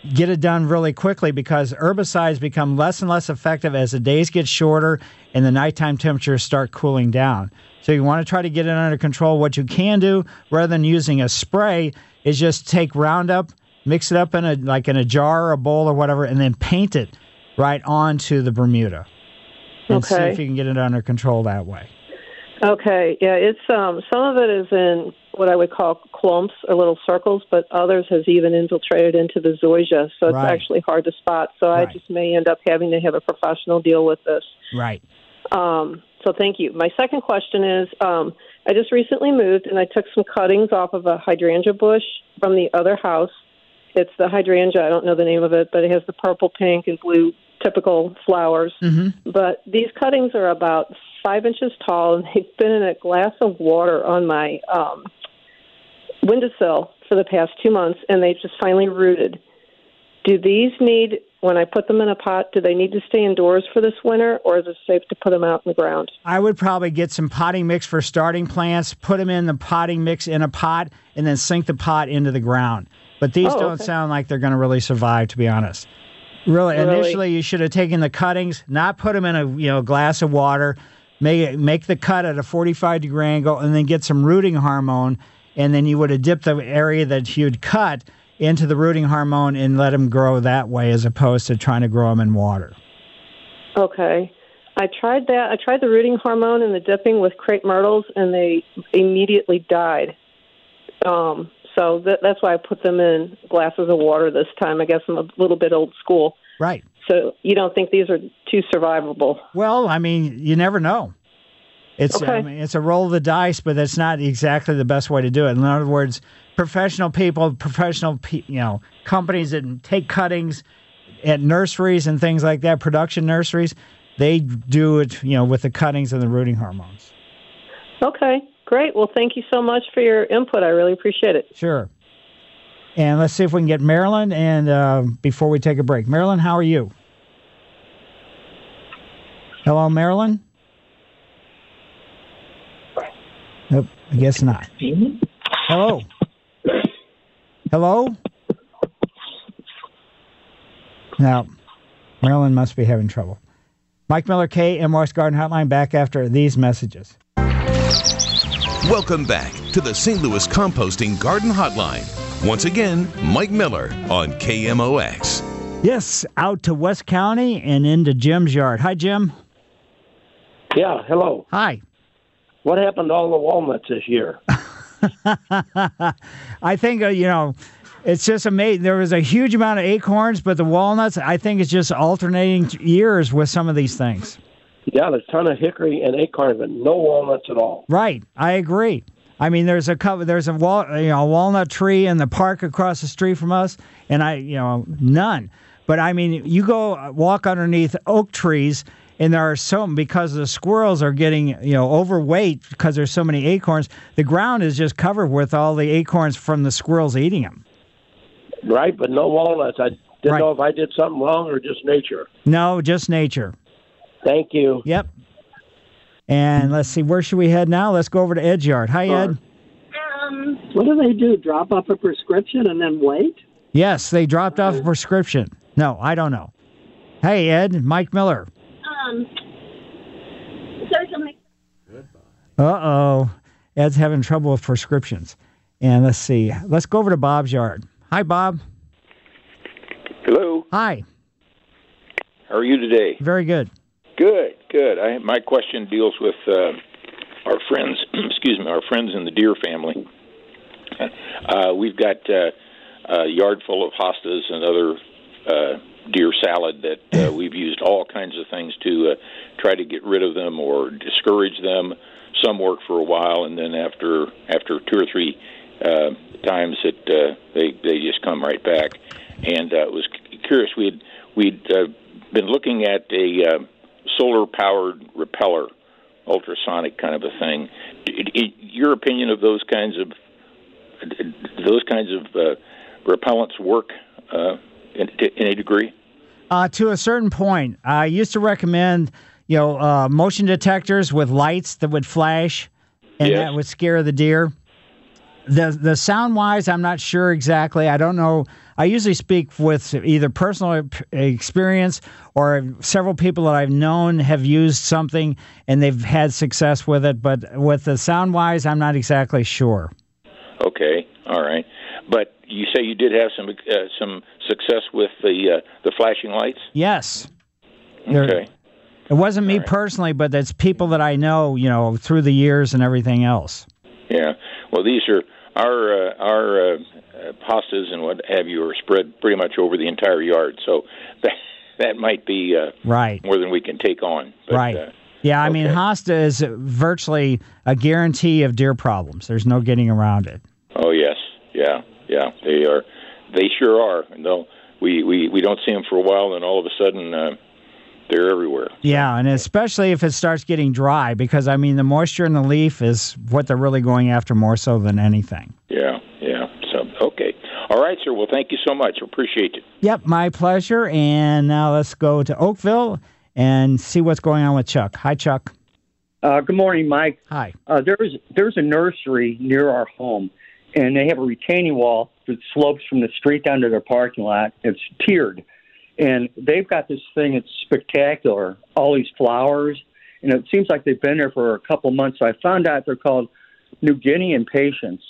get it done really quickly because herbicides become less and less effective as the days get shorter and the nighttime temperatures start cooling down. So you want to try to get it under control. What you can do, rather than using a spray, is just take Roundup, mix it up in a like in a jar or a bowl or whatever, and then paint it right onto the Bermuda. And see Okay. if you can get it under control that way. Okay, yeah, it's um some of it is in what I would call clumps or little circles, but others has even infiltrated into the zoysia, so it's Right. actually hard to spot. So I just may end up having to have a professional deal with this. Right. Um, so thank you. My second question is, um, I just recently moved and I took some cuttings off of a hydrangea bush from the other house. It's the hydrangea, I don't know the name of it, but it has the purple, pink, and blue typical flowers. Mm-hmm. But these cuttings are about five inches tall, and they've been in a glass of water on my um, windowsill for the past two months, and they've just finally rooted. Do these need, when I put them in a pot, do they need to stay indoors for this winter, or is it safe to put them out in the ground? I would probably get some potting mix for starting plants, put them in the potting mix in a pot, and then sink the pot into the ground. But these Oh, don't okay. sound like they're going to really survive, to be honest. Really, Really? initially, you should have taken the cuttings, not put them in a you know glass of water, make make the cut at a forty-five degree angle, and then get some rooting hormone, and then you would have dipped the area that you'd cut into the rooting hormone and let them grow that way, as opposed to trying to grow them in water. Okay. I tried that. I tried the rooting hormone and the dipping with crepe myrtles, and they immediately died. Um, so that, that's why I put them in glasses of water this time. I guess I'm a little bit old school. Right. So you don't think these are too survivable? Well, I mean, you never know. It's Okay. I mean, it's a roll of the dice, but that's not exactly the best way to do it. In other words, professional people, professional pe- you know companies that take cuttings at nurseries and things like that, production nurseries, they do it you know with the cuttings and the rooting hormones. Okay, great. Well, thank you so much for your input. I really appreciate it. Sure. And let's see if we can get Marilyn. And uh, before we take a break, Marilyn, how are you? Hello, Marilyn. Nope, I guess not. Hello. Hello? Now, Marilyn must be having trouble. Mike Miller, K M O X Garden Hotline, back after these messages. Welcome back to the Saint Louis Composting Garden Hotline. Once again, Mike Miller on K M O X. Yes, out to West County and into Jim's yard. Hi, Jim. Yeah, hello. Hi. What happened to all the walnuts this year? I think, uh, you know, it's just amazing. There was a huge amount of acorns, but the walnuts, I think it's just alternating years with some of these things. Yeah, there's a ton of hickory and acorns, but no walnuts at all. Right. I agree. I mean, there's a couple, there's a wal, you know, walnut tree in the park across the street from us, and I, you know, none. But I mean, you go walk underneath oak trees, and there are so, because the squirrels are getting, you know, overweight because there's so many acorns, the ground is just covered with all the acorns from the squirrels eating them. Right, but no walnuts. I didn't Right. know if I did something wrong or just nature. No, just nature. Thank you. Yep. And let's see, where should we head now? Let's go over to Ed's yard. Hi, Ed. Um, what do they do? Drop off a prescription and then wait? Yes, they dropped off a prescription. No, I don't know. Hey, Ed, Mike Miller. Um, certainly. Uh-oh. Ed's having trouble with prescriptions. And let's see. Let's go over to Bob's yard. Hi, Bob. Hello. Hi. How are you today? Very good. Good, good. I, my question deals with uh, our friends. excuse me, our friends in the deer family. Uh, we've got uh, a yard full of hostas and other uh, deer salad that uh, we've used all kinds of things to uh, try to get rid of them or discourage them. Some work for a while, and then after after two or three uh, times, it uh, they they just come right back. And uh, was curious. We'd we'd uh, been looking at a uh, solar-powered repeller, ultrasonic kind of a thing. It, it, your opinion of those kinds of those kinds of uh, repellents work uh, in, in a degree? Uh, to a certain point. I used to recommend, you know, uh, motion detectors with lights that would flash, and Yes. that would scare the deer. The the sound wise, I'm not sure exactly. I don't know. I usually speak with either personal experience or several people that I've known have used something and they've had success with it. But with the sound-wise, I'm not exactly sure. Okay, all right. But you say you did have some uh, some success with the uh, the flashing lights? Yes. Okay. There, it wasn't me personally, but it's people that I know, you know, through the years and everything else. Yeah. Well, these are our uh, our uh, hostas and what have you are spread pretty much over the entire yard, so that that might be uh, right more than we can take on. But, right. Uh, yeah, I okay. mean, hosta is virtually a guarantee of deer problems. There's no getting around it. Oh yes, yeah, yeah, they are. They sure are. And they'll we, we, we don't see them for a while, and all of a sudden. Uh, They're everywhere. Yeah, and especially if it starts getting dry, because, I mean, the moisture in the leaf is what they're really going after more so than anything. Yeah, yeah. So, okay. All right, sir. Well, thank you so much. Appreciate it. Yep, my pleasure. And now let's go to Oakville and see what's going on with Chuck. Hi, Chuck. Uh, good morning, Mike. Hi. Uh, there's, there's a nursery near our home, and they have a retaining wall that slopes from the street down to their parking lot. It's tiered. And they've got this thing that's spectacular, all these flowers, and it seems like they've been there for a couple months. So I found out they're called New Guinea impatiens.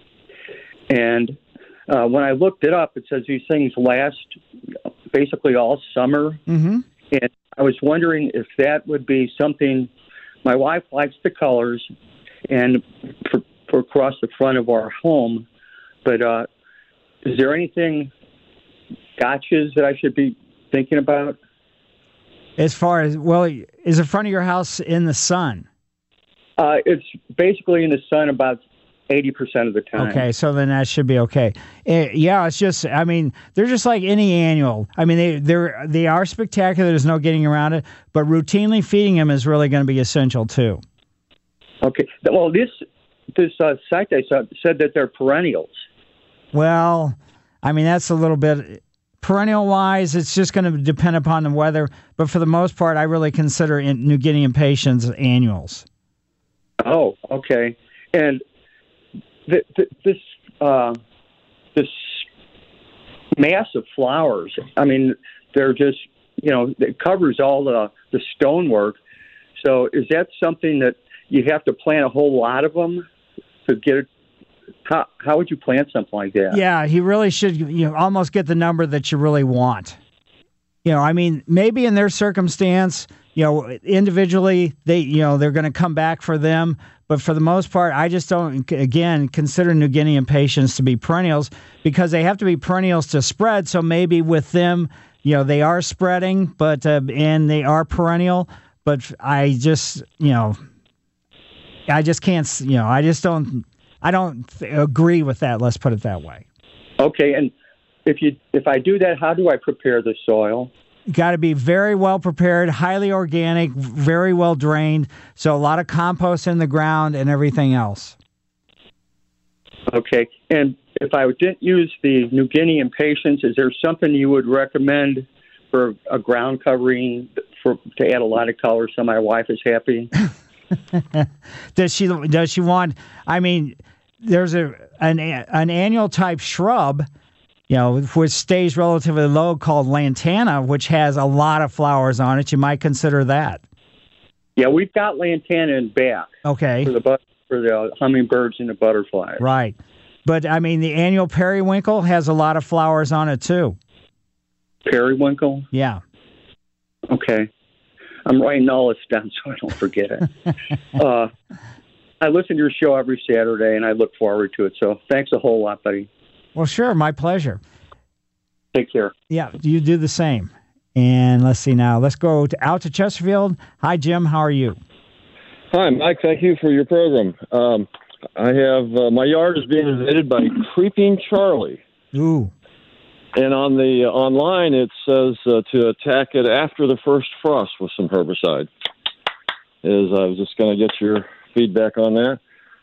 And uh, when I looked it up, it says these things last basically all summer. Mm-hmm. And I was wondering if that would be something. My wife likes the colors and for, for across the front of our home, but uh, is there anything... gotchas that I should be thinking about? As far as, well, is the front of your house in the sun? Uh, it's basically in the sun about eighty percent of the time. Okay, so then that should be okay. Uh, yeah, it's just, I mean, they're just like any annual. I mean, they they're, they are spectacular. There's no getting around it. But routinely feeding them is really going to be essential, too. Okay. Well, this, this uh, site they saw said that they're perennials. Well, I mean, that's a little bit... Perennial-wise, it's just going to depend upon the weather. But for the most part, I really consider in New Guinea impatiens annuals. Oh, okay. And th- th- this uh, this mass of flowers, I mean, they're just, you know, it covers all the, the stonework. So is that something that you have to plant a whole lot of them to get it? How how would you plant something like that? Yeah, he really should, you know, almost get the number that you really want. You know, I mean, maybe in their circumstance, you know, individually, they, you know, they're going to come back for them. But for the most part, I just don't, again, consider New Guinea impatiens to be perennials because they have to be perennials to spread. So maybe with them, you know, they are spreading, but uh, and they are perennial. But I just, you know, I just can't, you know, I just don't. I don't th- agree with that. Let's put it that way. Okay, and if you if I do that, how do I prepare the soil? You got to be very well prepared, highly organic, very well drained. So a lot of compost in the ground and everything else. Okay, and if I didn't use the New Guinea impatiens, is there something you would recommend for a ground covering for to add a lot of color so my wife is happy? does she does she want? I mean, there's a an an annual type shrub, you know, which stays relatively low called lantana, which has a lot of flowers on it. You might consider that. Yeah, we've got lantana in back. Okay. For the but for the hummingbirds and the butterflies. Right, but I mean, the annual periwinkle has a lot of flowers on it too. Periwinkle. Yeah. Okay. I'm writing all this down so I don't forget it. uh, I listen to your show every Saturday, and I look forward to it. So thanks a whole lot, buddy. Well, sure. My pleasure. Take care. Yeah, you do the same. And let's see now. Let's go to, out to Chesterfield. Hi, Jim. How are you? Hi, Mike. Thank you for your program. Um, I have uh, my yard is being invaded by Creeping Charlie. Ooh. And on the uh, online, it says uh, to attack it after the first frost with some herbicide. Is I was just going to get your feedback on that.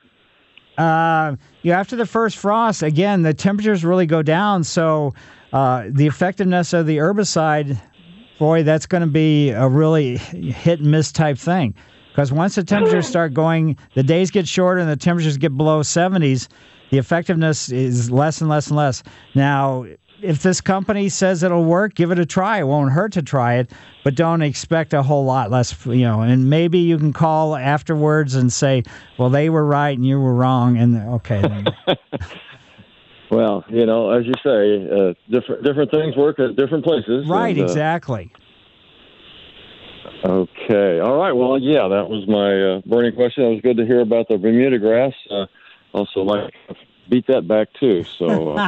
Uh, yeah, after the first frost, again, the temperatures really go down. So uh, the effectiveness of the herbicide, boy, that's going to be a really hit and miss type thing. Because once the temperatures start going, the days get shorter and the temperatures get below seventies, the effectiveness is less and less and less. Now, if this company says it'll work, give it a try. It won't hurt to try it, but don't expect a whole lot less, you know, and maybe you can call afterwards and say, well, they were right and you were wrong. And okay. Then. Well, you know, as you say, uh, different different things work at different places. Right, and, uh, exactly. Okay. All right. Well, yeah, that was my uh, burning question. It was good to hear about the Bermuda grass. Uh, also, like, beat that back, too. So, uh,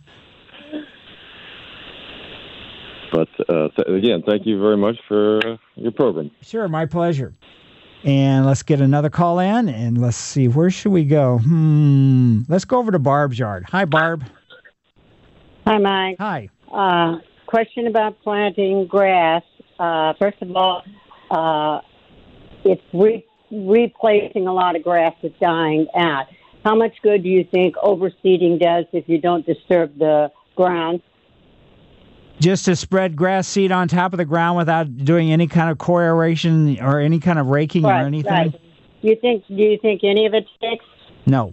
but, uh, th- again, thank you very much for uh, your program. Sure, my pleasure. And let's get another call in, and let's see, where should we go? Hmm. Let's go over to Barb's yard. Hi, Barb. Hi, Mike. Hi. Uh, question about planting grass. Uh, first of all, uh, it's re- replacing a lot of grass that's dying out. How much good do you think overseeding does if you don't disturb the ground? Just to spread grass seed on top of the ground without doing any kind of core aeration or any kind of raking right, or anything? Right. You think? Do you think any of it sticks? No.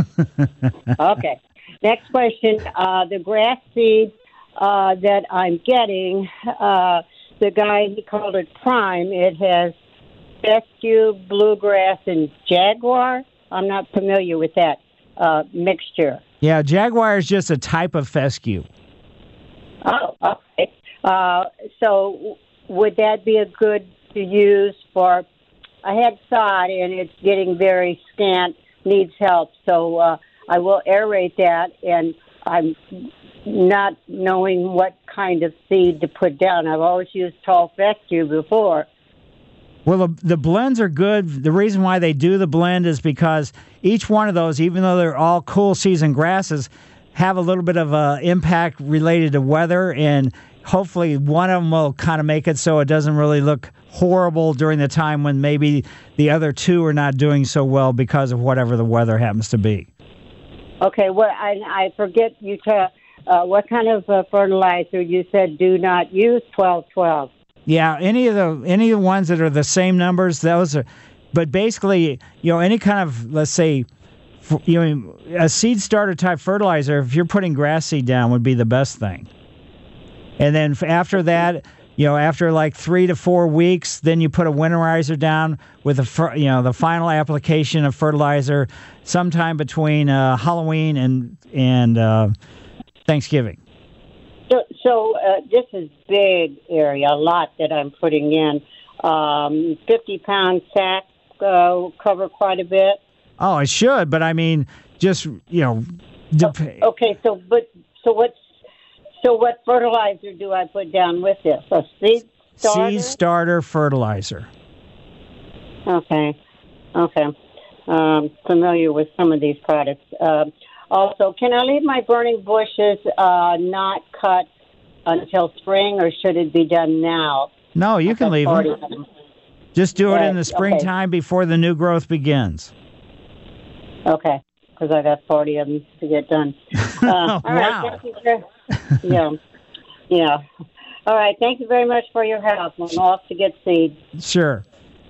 Okay. Next question. Uh, the grass seed uh, that I'm getting, uh, the guy, he called it Prime. It has fescue, bluegrass, and jaguar. I'm not familiar with that uh, mixture. Yeah, jaguar is just a type of fescue. Oh, okay. Uh, so would that be a good to use for, I had sod and it's getting very scant, needs help. So uh, I will aerate that, and I'm not knowing what kind of seed to put down. I've always used tall fescue before. Well, the, the blends are good. The reason why they do the blend is because each one of those, even though they're all cool season grasses, have a little bit of uh, impact related to weather, and hopefully one of them will kind of make it so it doesn't really look horrible during the time when maybe the other two are not doing so well because of whatever the weather happens to be. Okay, well, I, I forget you to, uh, what kind of uh, fertilizer you said do not use twelve twelve. Yeah, any of the any of the ones that are the same numbers, those are, but basically, you know, any kind of, let's say, you know, a seed starter type fertilizer, if you're putting grass seed down, would be the best thing. And then after that, you know, after like three to four weeks, then you put a winterizer down with a, you know, the final application of fertilizer sometime between uh, Halloween and and uh, Thanksgiving. So, so uh, this is big area, a lot that I'm putting in. Um, fifty pound sack uh, cover quite a bit. Oh, it should, but I mean, just, you know. Dep- okay, so but so what's so what fertilizer do I put down with this? A seed starter? Seed starter fertilizer. Okay, okay. Um, familiar with some of these products. Uh, also, can I leave my burning bushes uh, not cut until spring, or should it be done now? No, you can leave them. them. Just do it in the springtime okay. before the new growth begins. Okay, because I got forty of them to get done. Uh, all wow. Right, thank you very, yeah, yeah. All right, thank you very much for your help. I'm off to get seed. Sure.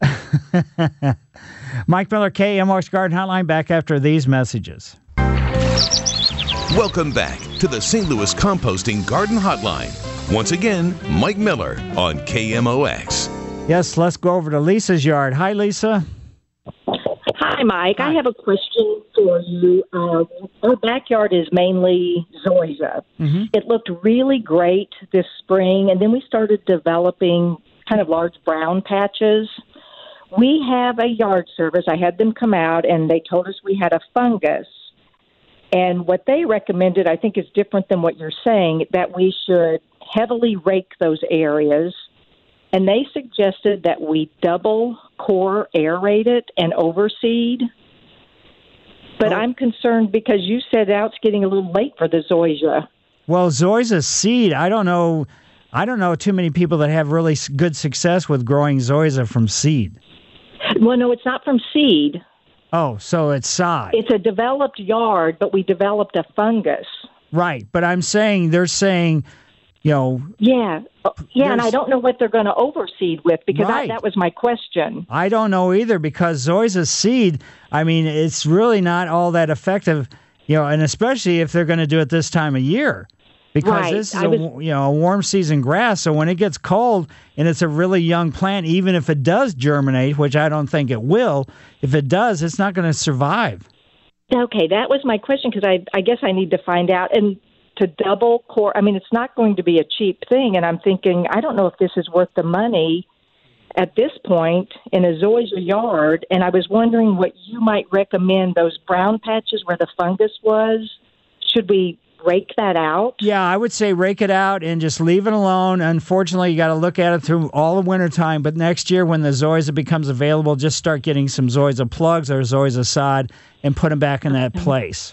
Mike Miller, K M O X Garden Hotline, back after these messages. Welcome back to the Saint Louis Composting Garden Hotline. Once again, Mike Miller on K M O X. Yes, let's go over to Lisa's yard. Hi, Lisa. Hi, Mike. Hi. I have a question for you. Uh, our backyard is mainly zoysia. Mm-hmm. It looked really great this spring, and then we started developing kind of large brown patches. We have a yard service. I had them come out, and they told us we had a fungus. And what they recommended, I think, is different than what you're saying, that we should heavily rake those areas. And they suggested that we double core aerate it and overseed. But oh. I'm concerned because you said now it's getting a little late for the zoysia. Well, zoysia seed, I don't know. I don't know too many people that have really good success with growing zoysia from seed. Well, no, it's not from seed. Oh, so it's sod. It's a developed yard, but we developed a fungus. Right, but I'm saying they're saying, you know. Yeah, yeah, and I don't know what they're going to overseed with because right. I, that was my question. I don't know either because zoysia seed, I mean, it's really not all that effective, you know, and especially if they're going to do it this time of year. Because Right. this is I a was- you know a warm season grass, so when it gets cold and it's a really young plant, even if it does germinate, which I don't think it will, if it does, it's not going to survive. Okay, that was my question because I, I guess I need to find out. And to double core, I mean, it's not going to be a cheap thing. And I'm thinking, I don't know if this is worth the money at this point in a zoysia yard. And I was wondering what you might recommend, those brown patches where the fungus was. Should we rake that out? Yeah, I would say rake it out and just leave it alone. Unfortunately, you got to look at it through all the wintertime. But next year, when the zoysia becomes available, just start getting some zoysia plugs or zoysia sod and put them back in that place.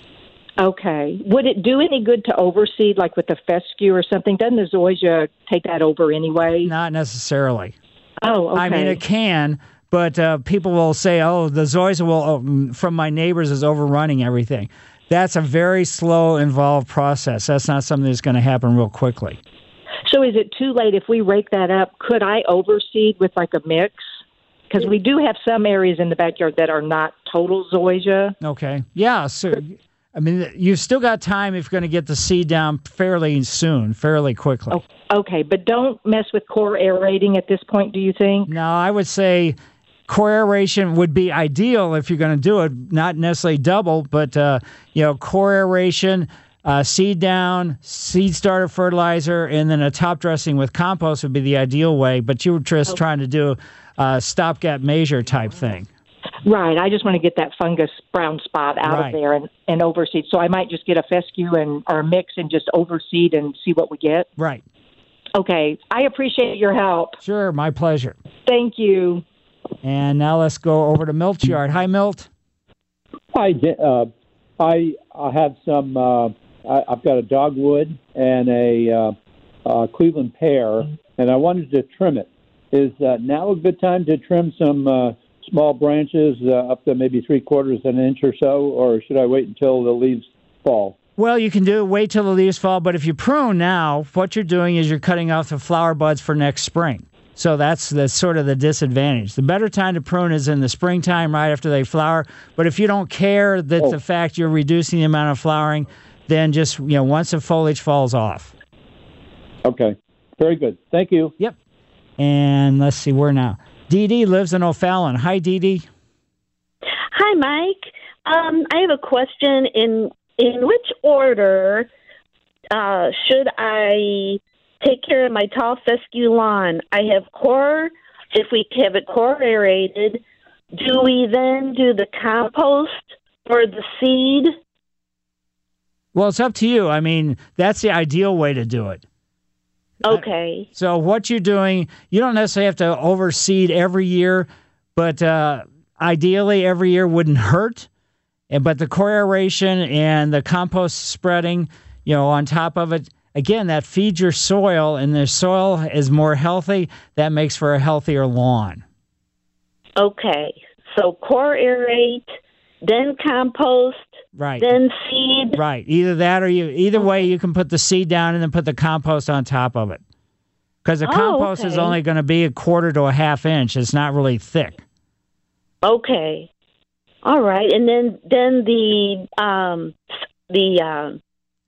Okay. Would it do any good to overseed, like with the fescue or something? Doesn't the zoysia take that over anyway? Not necessarily. Oh, okay. I mean, it can, but uh, people will say, oh, the zoysia will, oh, from my neighbors is overrunning everything. That's a very slow, involved process. That's not something that's going to happen real quickly. So is it too late if we rake that up? Could I overseed with like a mix? Because we do have some areas in the backyard that are not total zoysia. Okay. Yeah. So, I mean, you've still got time if you're going to get the seed down fairly soon, fairly quickly. Oh, okay, but don't mess with core aerating at this point, do you think? No, I would say core aeration would be ideal if you're going to do it, not necessarily double, but, uh, you know, core aeration, uh, seed down, seed starter fertilizer, and then a top dressing with compost would be the ideal way, but you were just Okay. trying to do a stopgap measure type thing. Right, I just want to get that fungus brown spot out Right. of there and, and overseed. So I might just get a fescue and or a mix and just overseed and see what we get. Right. Okay, I appreciate your help. Sure, my pleasure. Thank you. And now let's go over to Milt's yard. Hi, Milt. Hi, Dan- uh, I I have some. Uh, I, I've got a dogwood and a uh, uh, Cleveland pear, and I wanted to trim it. Is uh, now a good time to trim some uh, small branches uh, up to maybe three quarters of an inch or so, or should I wait until the leaves fall? Well, you can do it, wait till the leaves fall, but if you prune now, what you're doing is you're cutting off the flower buds for next spring. So that's the sort of the disadvantage. The better time to prune is in the springtime, right after they flower. But if you don't care that Oh. the fact you're reducing the amount of flowering, then just, you know, once the foliage falls off. Okay, very good. Thank you. Yep. And let's see, where now? Dee Dee lives in O'Fallon. Hi, Dee Dee. Hi, Mike. Um, I have a question. In in which order uh, should I take care of my tall fescue lawn? I have core. If we have it core aerated, do we then do the compost or the seed? Well, it's up to you. I mean, that's the ideal way to do it. Okay. So what you're doing, you don't necessarily have to overseed every year, but uh, ideally every year wouldn't hurt. And but the core aeration and the compost spreading, you know, on top of it, again, that feeds your soil, and the soil is more healthy. That makes for a healthier lawn. Okay. So core aerate, then compost, Right. then seed. Right. Either that or you. Either way, you can put the seed down and then put the compost on top of it. Because the Oh, compost is okay. only going to be a quarter to a half inch. It's not really thick. Okay. All right. And then then the um the um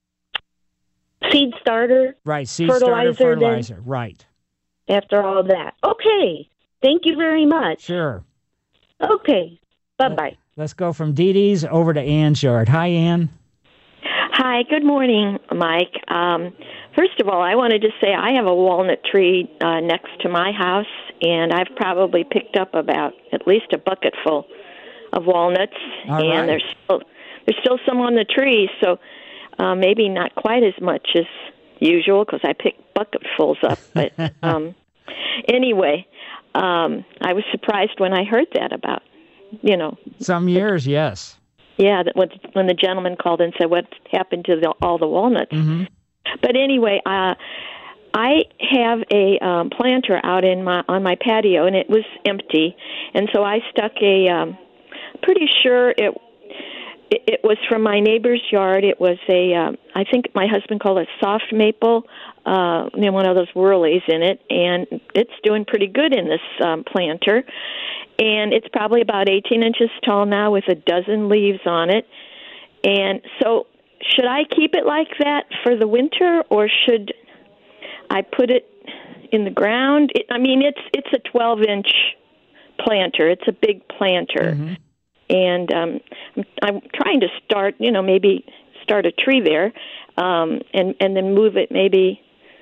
seed starter Right. Seed fertilizer, starter fertilizer. Right. then after all of that. Okay. Thank you very much. Sure. Okay. Bye-bye. Let's go from Dee Dee's over to Ann's yard. Hi, Ann. Hi, good morning, Mike. Um, first of all, I wanted to say I have a walnut tree uh, next to my house, and I've probably picked up about at least a bucket full of walnuts, All and right. there's still, there's still some on the tree, so uh, maybe not quite as much as usual because I pick bucketfuls up. But um, anyway, um, I was surprised when I heard that about, you know, Some years, yes. yeah, that when, when the gentleman called and said what happened to the, all the walnuts. Mm-hmm. But anyway, uh, I have a um, planter out in my on my patio, and it was empty, and so I stuck a. Um, pretty sure it, it it was from my neighbor's yard. It was a. Um, I think my husband called it soft maple. Uh, you know, one of those whirlies in it, and it's doing pretty good in this um, planter. And it's probably about eighteen inches tall now with a dozen leaves on it. And so should I keep it like that for the winter, or should I put it in the ground? It, I mean, it's it's a twelve inch planter. It's a big planter, mm-hmm. and um, I'm, I'm trying to start. You know, maybe start a tree there, um, and and then move it maybe.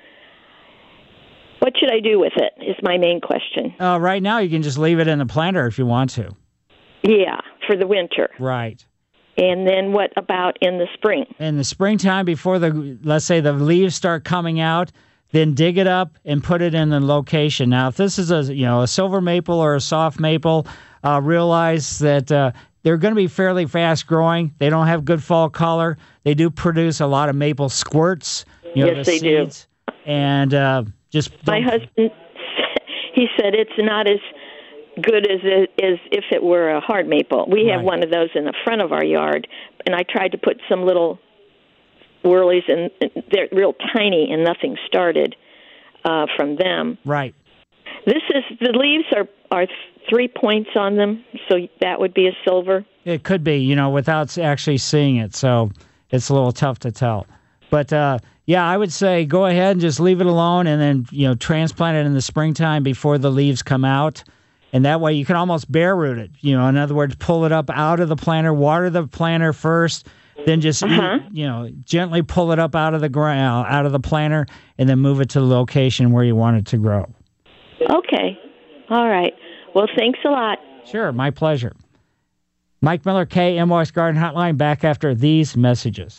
What should I do with it is my main question. Uh, right now, you can just leave it in the planter if you want to. Yeah, for the winter. Right. And then what about in the spring? In the springtime, before the, let's say the leaves start coming out, then dig it up and put it in the location. Now, if this is a, you know, a silver maple or a soft maple, uh, realize that uh, they're going to be fairly fast growing. They don't have good fall color. They do produce a lot of maple squirts. You know, yes, the they seeds. do. And uh, just my husband, he said it's not as good as as if it were a hard maple. We have right. one of those in the front of our yard, and I tried to put some little whirlies, and they're real tiny, and nothing started uh, from them. Right. This is the leaves are are three points on them, so that would be a silver. It could be, you know, without actually seeing it, so it's a little tough to tell. But uh, yeah, I would say go ahead and just leave it alone, and then you know transplant it in the springtime before the leaves come out. And that way you can almost bare root it. You know, in other words, pull it up out of the planter, water the planter first, then just, uh-huh. you know, gently pull it up out of the ground, out of the planter, and then move it to the location where you want it to grow. Okay. All right. Well, thanks a lot. Sure. My pleasure. Mike Miller, K M O X Garden Hotline, back after these messages.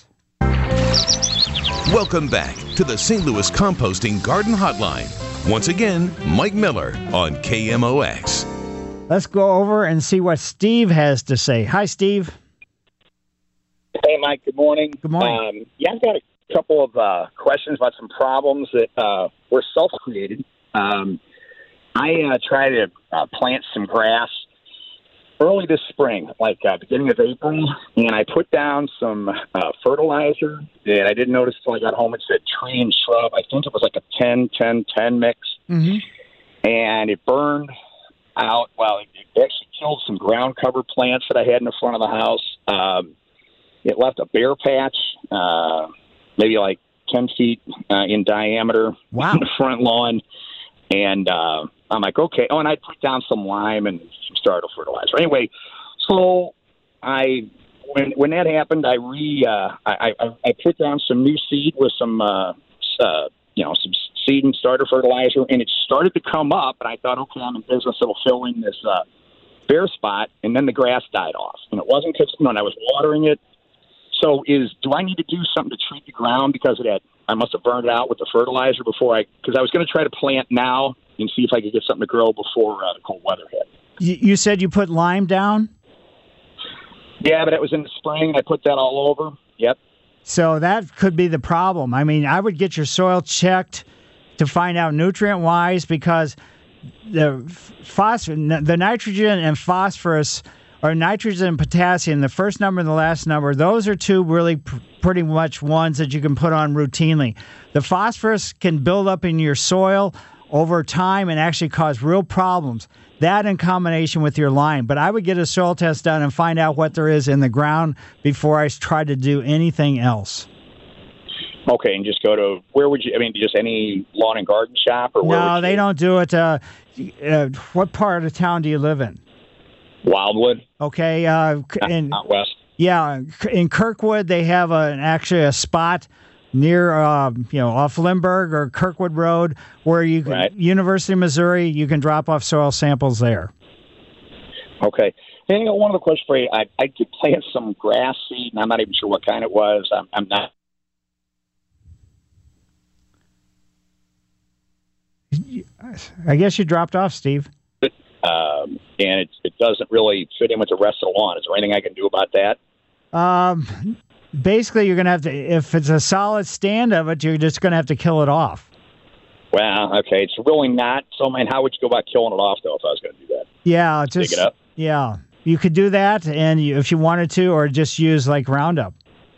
Welcome back to the Saint Louis Composting Garden Hotline. Once again, Mike Miller on K M O X. Let's go over and see what Steve has to say. Hi, Steve. Hey, Mike. Good morning. Good morning. Um, yeah, I've got a couple of uh, questions about some problems that uh, were self-created. Um, I uh, tried to uh, plant some grass early this spring, like uh, beginning of April, and I put down some uh, fertilizer, and I didn't notice until I got home. It said tree and shrub. I think it was like a ten ten ten mix, mm-hmm. and it burned out. Well, it, it actually killed some ground cover plants that I had in the front of the house. Um, it left a bare patch, uh, maybe like ten feet uh, in diameter wow. in the front lawn, and uh, I'm like, okay. Oh, and I put down some lime and some starter fertilizer. Anyway, so I when when that happened, I re uh, I, I I put down some new seed with some uh, uh, you know some seed and starter fertilizer, and it started to come up. And I thought, okay, I'm in business. It'll fill in this uh, bare spot, and then the grass died off. And it wasn't because you know, and I was watering it. So is do I need to do something to treat the ground because of that? I must have burned it out with the fertilizer before I because I was going to try to plant now and see if I could get something to grow before uh, the cold weather hit. You said you put lime down? Yeah, but it was in the spring. I put that all over. Yep. So that could be the problem. I mean, I would get your soil checked to find out nutrient-wise because the phosphorus, the nitrogen and phosphorus, or nitrogen and potassium, the first number and the last number, those are two really pr- pretty much ones that you can put on routinely. The phosphorus can build up in your soil over time and actually cause real problems. That in combination with your lime. But I would get a soil test done and find out what there is in the ground before I try to do anything else. Okay, and just go to, where would you, I mean, just any lawn and garden shop? Or where No, would they you? don't do it. Uh, uh, what part of town do you live in? Wildwood. Okay. Uh, in, out west. Yeah, in Kirkwood, they have a, actually a spot near, uh, you know, off Lindbergh or Kirkwood Road, where you can, right. University of Missouri, you can drop off soil samples there. Okay. And I got one other question for you. I, I did plant some grass seed, and I'm not even sure what kind it was. I'm, I'm not. I guess you dropped off, Steve. Um, and it, it doesn't really fit in with the rest of the lawn. Is there anything I can do about that? Um, basically, you're going to have to, if it's a solid stand of it, you're just going to have to kill it off. Well, okay. It's really not. So, man, how would you go about killing it off, though, if I was going to do that? Yeah. Just, dig it up? Yeah. You could do that, and you, if you wanted to, or just use, like, Roundup.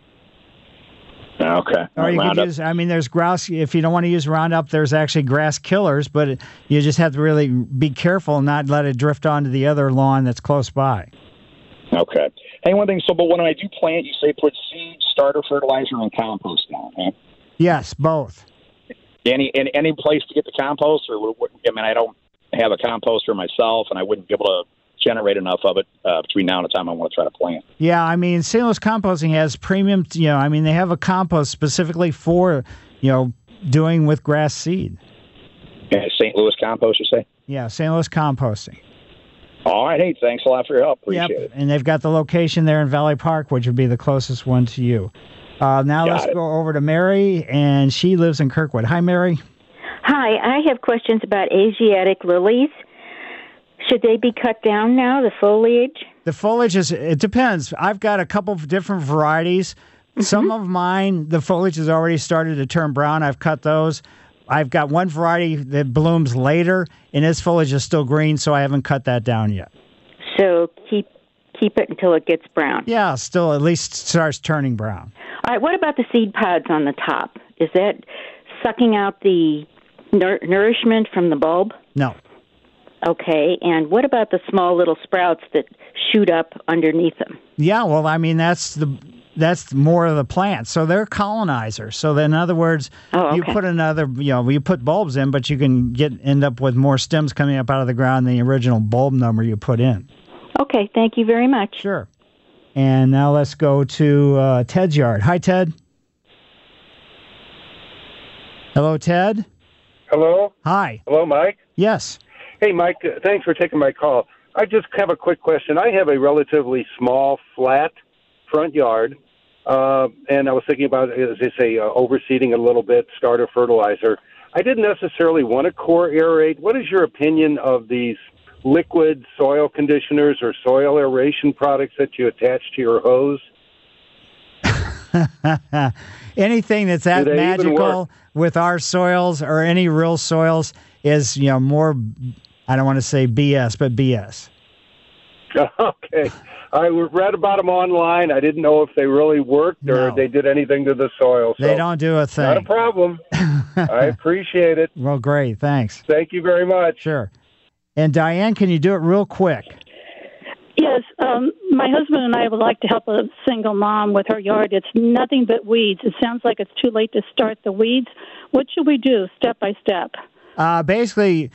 Okay. Or you Roundup. could use, I mean, there's grass, if you don't want to use Roundup, there's actually grass killers, but it, you just have to really be careful and not let it drift onto the other lawn that's close by. Okay. Hey, one thing. So, but when I do plant, you say put seed, starter fertilizer, and compost down. Right? Yes, both. Any, any any place to get the compost, or what, I mean, I don't have a composter myself, and I wouldn't be able to generate enough of it uh, between now and the time I want to try to plant. Yeah, I mean, Saint Louis Composting has premium. You know, I mean, they have a compost specifically for you know doing with grass seed. Yeah, Saint Louis Compost, you say? Yeah, Saint Louis Composting. All right, hey, thanks a lot for your help. Appreciate yep. it. And they've got the location there in Valley Park, which would be the closest one to you. Uh, now Got let's it. go over to Mary, and she lives in Kirkwood. Hi, Mary. Hi, I have questions about Asiatic lilies. Should they be cut down now, the foliage? The foliage is, it depends. I've got a couple of different varieties. Mm-hmm. Some of mine, the foliage has already started to turn brown. I've cut those. I've got one variety that blooms later, and its foliage is still green, so I haven't cut that down yet. So keep keep it until it gets brown. Yeah, still at least starts turning brown. All right, what about the seed pods on the top? Is that sucking out the nour- nourishment from the bulb? No. Okay, and what about the small little sprouts that shoot up underneath them? Yeah, well, I mean, that's the that's more of the plant. So they're colonizers. So then, in other words, oh, okay. you put another, you know, you put bulbs in, but you can get end up with more stems coming up out of the ground than the original bulb number you put in. Okay, thank you very much. Sure. And now let's go to uh, Ted's yard. Hi, Ted. Hello, Ted. Hello? Hi. Hello, Mike? Yes. Hey, Mike, uh, thanks for taking my call. I just have a quick question. I have a relatively small, flat front yard, uh, and I was thinking about, as they say, uh, overseeding a little bit, starter fertilizer. I didn't necessarily want to core aerate. What is your opinion of these liquid soil conditioners or soil aeration products that you attach to your hose? Anything that's that magical with our soils or any real soils is, you know, more, I don't want to say B S, but B S. Okay. I read about them online. I didn't know if they really worked or No. if they did anything to the soil. So They don't do a thing. Not a problem. I appreciate it. Well, great. Thanks. Thank you very much. Sure. And Diane, can you do it real quick? Yes, um, my husband and I would like to help a single mom with her yard. It's nothing but weeds. It sounds like it's too late to start the weeds. What should we do step by step? Uh, basically,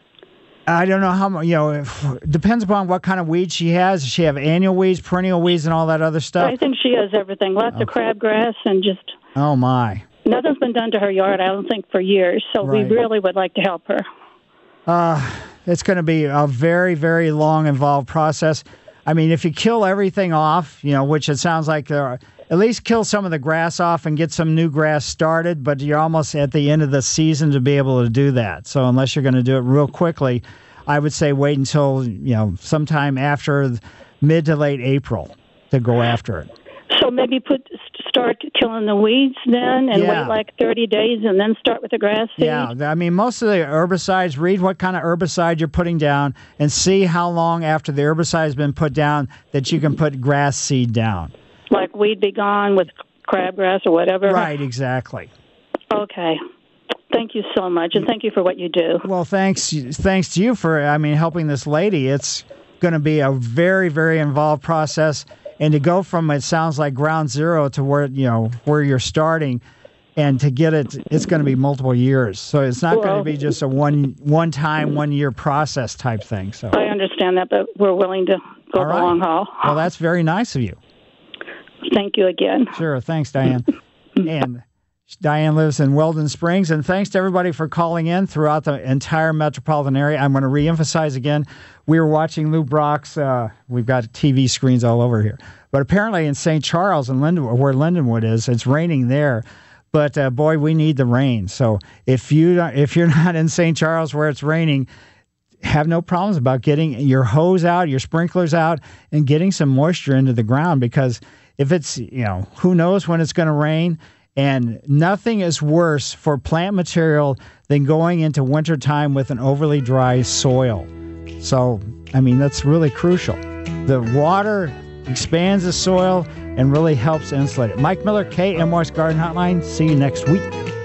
I don't know how much, you know, if, depends upon what kind of weeds she has. Does she have annual weeds, perennial weeds, and all that other stuff? I think she has everything. Lots Okay. of crabgrass and just Oh, my. nothing's been done to her yard, I don't think, for years. So Right. we really would like to help her. Uh, it's going to be a very, very long, involved process. I mean, if you kill everything off, you know, which it sounds like there are, at least kill some of the grass off and get some new grass started, but you're almost at the end of the season to be able to do that. So unless you're going to do it real quickly, I would say wait until, you know, sometime after mid to late April to go after it. So maybe put start killing the weeds then and Yeah. wait like thirty days and then start with the grass seed? Yeah, I mean, most of the herbicides, read what kind of herbicide you're putting down and see how long after the herbicide has been put down that you can put grass seed down. Like Weed Be Gone with crabgrass or whatever? Right, exactly. Okay. Thank you so much, and thank you for what you do. Well, thanks thanks to you for, I mean, helping this lady. It's going to be a very, very involved process. And to go from, it sounds like ground zero to where, you know, where you're starting, and to get it, it's going to be multiple years. So it's not going Well- to be just a one one time, one year process type thing. So I understand that, but we're willing to go All the right. long haul. Well, that's very nice of you. Thank you again. Sure. Thanks, Diane. And Diane lives in Weldon Springs. And thanks to everybody for calling in throughout the entire metropolitan area. I'm going to reemphasize again, we were watching Lou Brock's, uh, we've got T V screens all over here. But apparently in Saint Charles and Lindenwood, where Lindenwood is, it's raining there. But uh, boy, we need the rain. So if you don't- if you're not in Saint Charles where it's raining, have no problems about getting your hose out, your sprinklers out, and getting some moisture into the ground, because if it's, you know, who knows when it's going to rain, and nothing is worse for plant material than going into wintertime with an overly dry soil. So, I mean, that's really crucial. The water expands the soil and really helps insulate it. Mike Miller, K M O X Garden Hotline. See you next week.